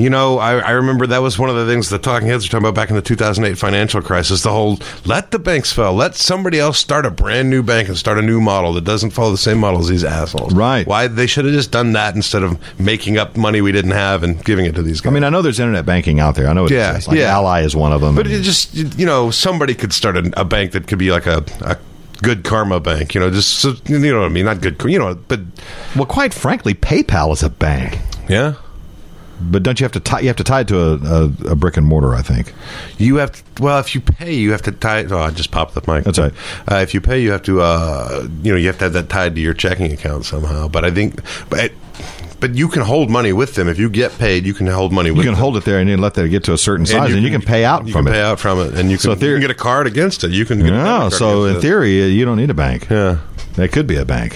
I remember that was one of the things the talking heads were talking about back in the 2008 financial crisis, the whole let the banks fail. Let somebody else start a brand new bank and start a new model that doesn't follow the same model as these assholes.
Right.
Why they should have just done that instead of making up money we didn't have and giving it to these guys.
I mean, I know there's internet banking out there. I know it exists. Ally is one of them.
But it just, somebody could start a bank that could be like a Good Karma Bank, just so, you know what I mean, not good, but
quite frankly, PayPal is a bank.
Yeah,
but don't you have to tie? You have to tie it to a brick and mortar. I think
you have to, if you pay, you have to tie it. Oh, I just popped the mic.
That's right.
If you pay, you have to you have to have that tied to your checking account somehow. But I think, but you can hold money with them if you get paid. You can hold money with them.
You can hold it there and then let that get to a certain size, and you can pay out from it.
You can pay out from it, and you can get a card against it. You can get
so in theory, you don't need a bank.
Yeah,
that could be a bank.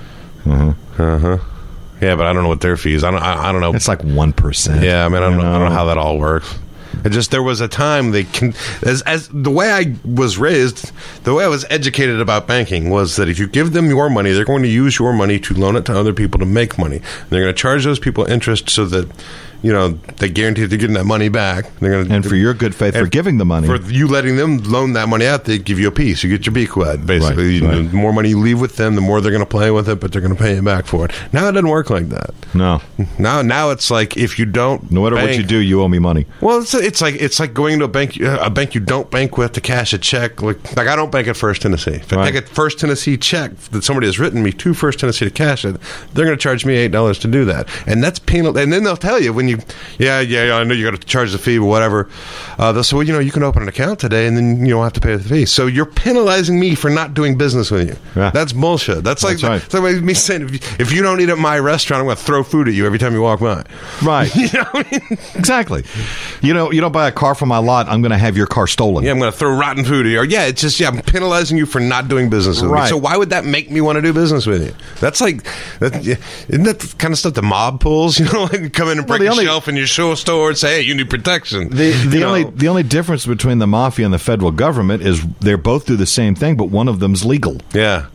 Yeah, but I don't know what their fees. I don't know.
It's like 1%.
Yeah, I mean, I don't know how that all works. It just, there was a time they can, as the way I was raised, the way I was educated about banking was that if you give them your money, they're going to use your money to loan it to other people to make money. And they're going to charge those people interest so that, they guarantee they're getting that money back.
And for your good faith for giving the money.
For you letting them loan that money out, they give you a piece. You get your beak wet, basically.
Right.
The more money you leave with them, the more they're going to play with it, but they're going to pay you back for it. Now it doesn't work like that.
No.
Now it's like if you don't
no matter what you do, you owe me money.
Well, it's like going to a bank you don't bank with to cash a check. Like I don't bank at First Tennessee. If I take a First Tennessee check that somebody has written me to First Tennessee to cash it, they're going to charge me $8 to do that, and that's penal. And then they'll tell you when you I know you got to charge the fee or whatever. They'll say, well, you can open an account today and then you don't have to pay the fee. So you're penalizing me for not doing business with you.
Yeah.
That's bullshit. That's like me saying if you don't eat at my restaurant, I'm going to throw food at you every time you walk by.
Right.
You know what I mean?
Exactly. You don't buy a car from my lot, I'm going to have your car stolen.
Yeah, I'm going to throw rotten food at you. Yeah, it's just, I'm penalizing you for not doing business with me. So why would that make me want to do business with you? That's like, isn't that the kind of stuff the mob pulls? Like you come in and break a shelf in your show store and say, hey, you need protection.
The only difference between the mafia and the federal government is they both do the same thing, but one of them's legal.
Yeah.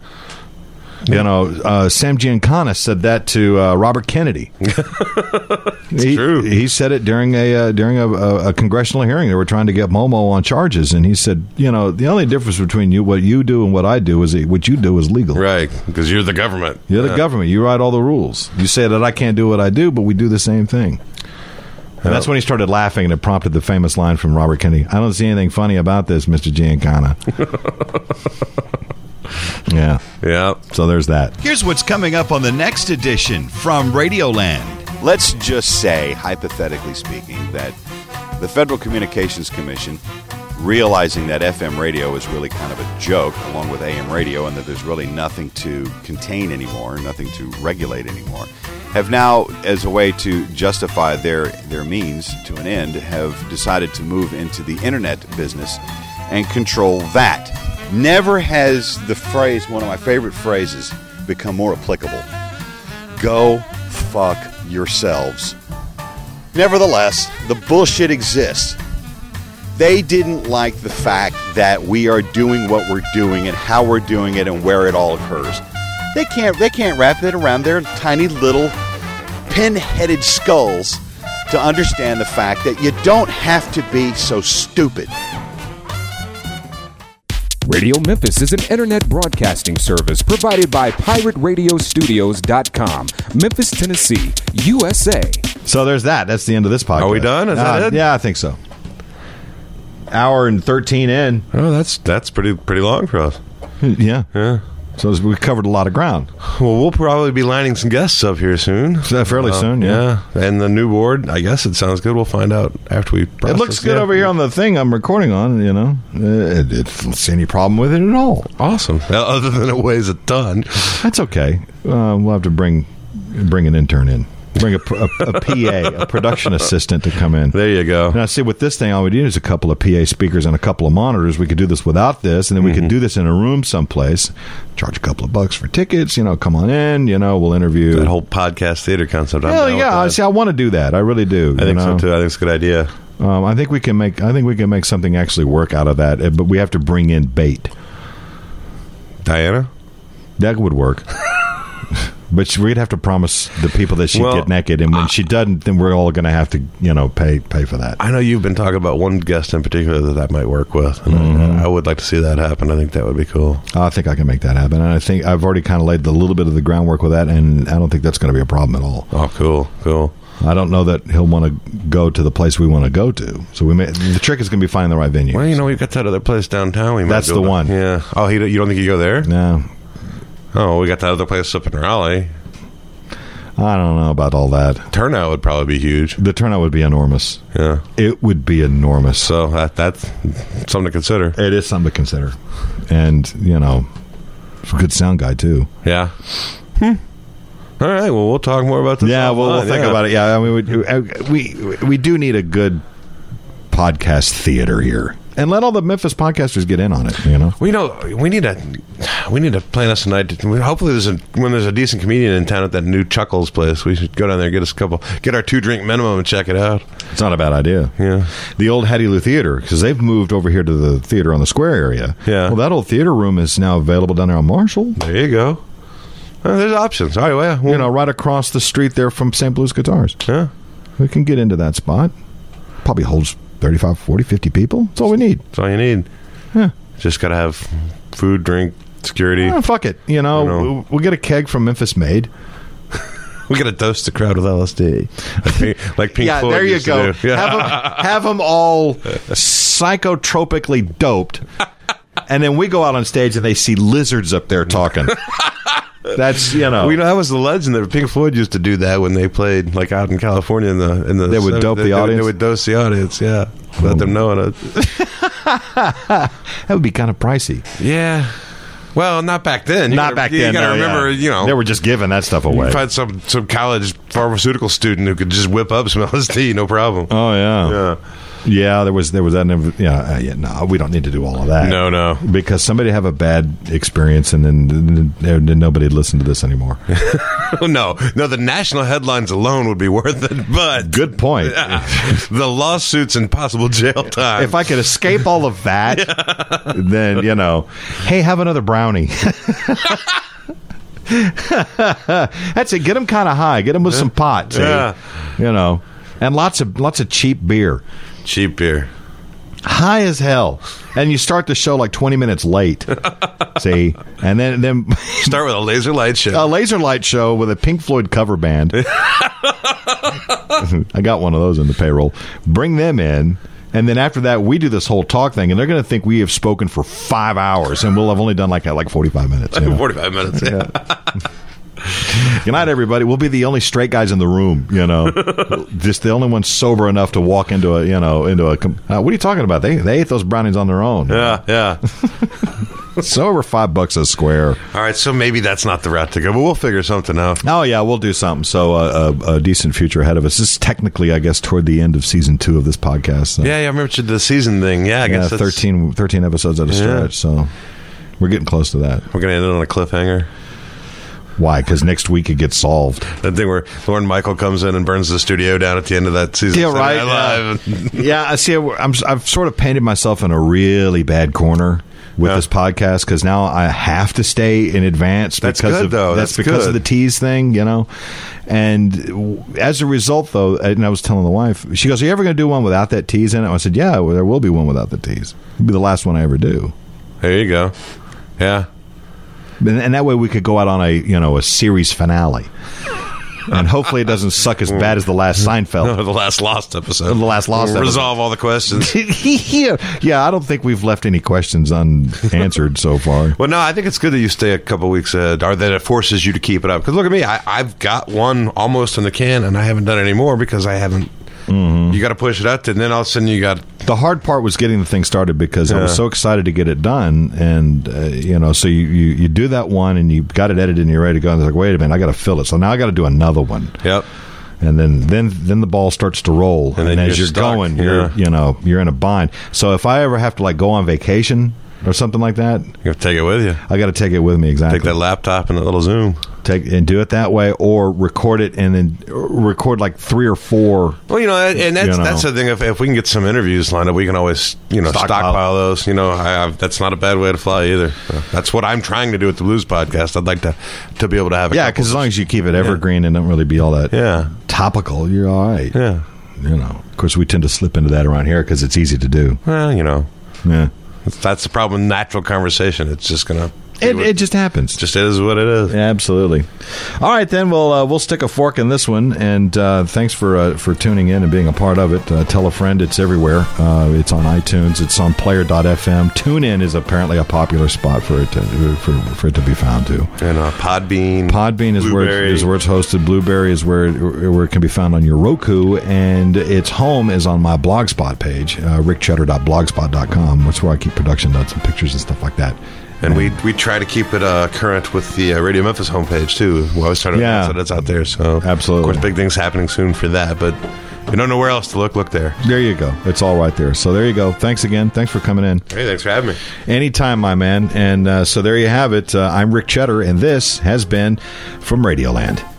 Sam Giancana said that to Robert Kennedy.
It's true.
He said it during a congressional hearing. They were trying to get Momo on charges, and he said, the only difference between what you do and what I do is what you do is legal.
Right, because you're the government.
You're the government. You write all the rules. You say that I can't do what I do, but we do the same thing. And that's when he started laughing, and it prompted the famous line from Robert Kennedy, "I don't see anything funny about this, Mr. Giancana." Yeah.
Yeah.
So there's that.
Here's what's coming up on the next edition from Radioland.
Let's just say, hypothetically speaking, that the Federal Communications Commission, realizing that FM radio is really kind of a joke, along with AM radio, and that there's really nothing to contain anymore, nothing to regulate anymore, have now, as a way to justify their means to an end, have decided to move into the internet business and control that. Never has the phrase, one of my favorite phrases, become more applicable. Go fuck yourselves. Nevertheless, the bullshit exists. They didn't like the fact that we are doing what we're doing and how we're doing it and where it all occurs. They can't wrap it around their tiny little pin-headed skulls to understand the fact that you don't have to be so stupid.
Radio Memphis is an internet broadcasting service provided by PirateRadioStudios.com, Memphis, Tennessee, USA.
So there's that. That's the end of this podcast.
Are we done? Is that it?
Yeah, I think so. Hour and 13 in.
Oh, that's pretty long for us.
Yeah.
Yeah.
So we covered a lot of ground.
Well, we'll probably be lining some guests up here soon.
Fairly soon, yeah.
And the new board, I guess it sounds good. We'll find out after we process.
It looks good over here on the thing I'm recording on, you know. I don't see any problem with it at all.
Awesome. Other than it weighs a ton.
That's okay. We'll have to bring an intern in. Bring a PA, a production assistant, to come in.
There you go.
Now, see, with this thing, all we need is a couple of PA speakers and a couple of monitors. We could do this without this, and then we could do this in a room someplace, charge a couple of bucks for tickets, come on in, we'll interview.
That whole podcast theater concept.
Hell yeah. See, I want to do that. I really do.
I think so, too. I think it's a good idea.
I think we can make something actually work out of that, but we have to bring in bait.
Diana?
That would work. But we'd have to promise the people that she'd get naked, and when she doesn't, then we're all going to have to, pay for that.
I know you've been talking about one guest in particular that might work with, and I would like to see that happen. I think that would be cool.
I think I can make that happen, and I think I've already kind of laid a little bit of the groundwork with that, and I don't think that's going to be a problem at all.
Oh, cool.
I don't know that he'll want to go to the place we want to go to, so the trick is going to be finding the right venue.
Well, we've got that other place downtown.
That's the one.
Yeah. Oh, you don't think you go there?
No.
Oh, we got that other place up in Raleigh.
I don't know about all that.
Turnout would probably be huge.
The turnout would be enormous.
Yeah.
It would be enormous.
So that's something to consider.
It is something to consider. And, it's a good sound guy, too.
Yeah. All right. Well, we'll talk more about this.
Yeah, we'll think about it. Yeah, I mean, we do need a good podcast theater here. And let all the Memphis podcasters get in on it,
we need to plan us a night. Hopefully, when there's a decent comedian in town at that new Chuckles place, we should go down there, get our 2-drink minimum, and check it out.
It's not a bad idea.
Yeah,
the old Hattie Lou Theater, because they've moved over here to the theater on the Square area.
Yeah,
well, that old theater room is now available down there on Marshall.
There you go. There's options. All right, well,
right across the street there from St. Blues Guitars.
Yeah,
we can get into that spot. Probably holds 35, 40, 50 people. That's all we need.
That's all you need.
Yeah.
Just got to have food, drink, security.
Fuck it. We'll get a keg from Memphis Made.
We got to dose the crowd with LSD. Like Pink Floyd.
There you go.
Yeah.
Have them all psychotropically doped, and then we go out on stage and they see lizards up there talking. That's
that was the legend that Pink Floyd used to do that when they played like out in California in the
they would dope the audience.
They would dose the audience, yeah. Let them know it.
That would be kind of pricey.
Yeah. Well, not back then.
Back then.
You got to remember,
they were just giving that stuff away.
You find some college pharmaceutical student who could just whip up some LSD, no problem.
Oh yeah. Yeah, there was that. No, we don't need to do all of that.
No,
because somebody have a bad experience, and then nobody would listen to this anymore.
No. The national headlines alone would be worth it. But
good point.
The lawsuits and possible jail time.
If I could escape all of that, then hey, have another brownie. That's it. Get them kind of high. Get them with some pot. See?
Yeah.
And lots of cheap beer.
Cheap beer.
High as hell. And you start the show like 20 minutes late. See? And then
start with a laser light show.
A laser light show with a Pink Floyd cover band. I got one of those in the payroll. Bring them in. And then after that, we do this whole talk thing, and they're going to think we have spoken for 5 hours, and we'll have only done like 45 minutes.
45 minutes, yeah.
Good night, everybody. We'll be the only straight guys in the room, just the only ones sober enough to walk into a. What are you talking about? They ate those brownies on their own.
Yeah.
So over $5 a square.
All right, so maybe that's not the route to go, but we'll figure something out.
Oh yeah, we'll do something. So a decent future ahead of us. This is technically, I guess, toward the end of season 2 of this podcast. So.
Yeah, I remember the season thing. Yeah, I guess
13 episodes at a stretch. So we're getting close to that.
We're gonna end it on a cliffhanger.
Why? Because next week it gets solved.
That thing where Lorne Michael comes in and burns the studio down at the end of that season.
Yeah, right. Yeah, I see. I've sort of painted myself in a really bad corner with this podcast because now I have to stay in advance because of the tease thing, And as a result, though, and I was telling the wife, she goes, "Are you ever going to do one without that tease in it?" I said, "Yeah, there will be one without the tease. It'll be the last one I ever do."
There you go. Yeah.
And that way we could go out on a series finale. And hopefully it doesn't suck as bad as the last Seinfeld.
No, the last Lost episode.
The last Lost episode.
Resolve all the questions.
Yeah, I don't think we've left any questions unanswered so far.
Well, no, I think it's good that you stay a couple weeks ahead, or that it forces you to keep it up. Because look at me, I've got one almost in the can, and I haven't done it anymore because I haven't. Mm-hmm. You got to push it out, and then all of a sudden you got.
The hard part was getting the thing started because I was so excited to get it done, and so you do that one, and you got it edited, and you're ready to go. And it's like, wait a minute, I got to fill it, so now I got to do another one.
Yep.
And then the ball starts to roll, and as you're going, you're in a bind. So if I ever have to go on vacation or something like that,
you got to take it with you.
I got to take it with me. Exactly.
Take that laptop and that little Zoom.
And do it that way, or record it and then record 3 or 4.
Well, and that's the thing. If we can get some interviews lined up, we can always stockpile those. That's not a bad way to fly either. That's what I'm trying to do with the Blues Podcast. I'd like to be able to have.
Yeah, because as long as you keep it evergreen and don't really be all that topical, you're all right.
Yeah,
Of course, we tend to slip into that around here because it's easy to do.
Well,
yeah,
that's the problem. Natural conversation. It's just gonna.
It just happens.
Just is what it is.
Yeah, absolutely. All right, then we'll stick a fork in this one. And thanks for tuning in and being a part of it. Tell a friend. It's everywhere. It's on iTunes. It's on Player.fm. TuneIn is apparently a popular spot for it to be found too. And
Podbean.
Podbean is where it's hosted. Blueberry is where it can be found on your Roku, and its home is on my Blogspot page, rickcheddar.blogspot.com. That's where I keep production notes and pictures and stuff like that.
And we try to keep it current with the Radio Memphis homepage, too. We always try to announce that it's out there. So
absolutely.
Of course, big things happening soon for that. But if you don't know where else to look there.
There you go. It's all right there. So there you go. Thanks again. Thanks for coming in.
Hey, thanks for having me.
Anytime, my man. And so there you have it. I'm Rick Cheddar, and this has been From Radioland.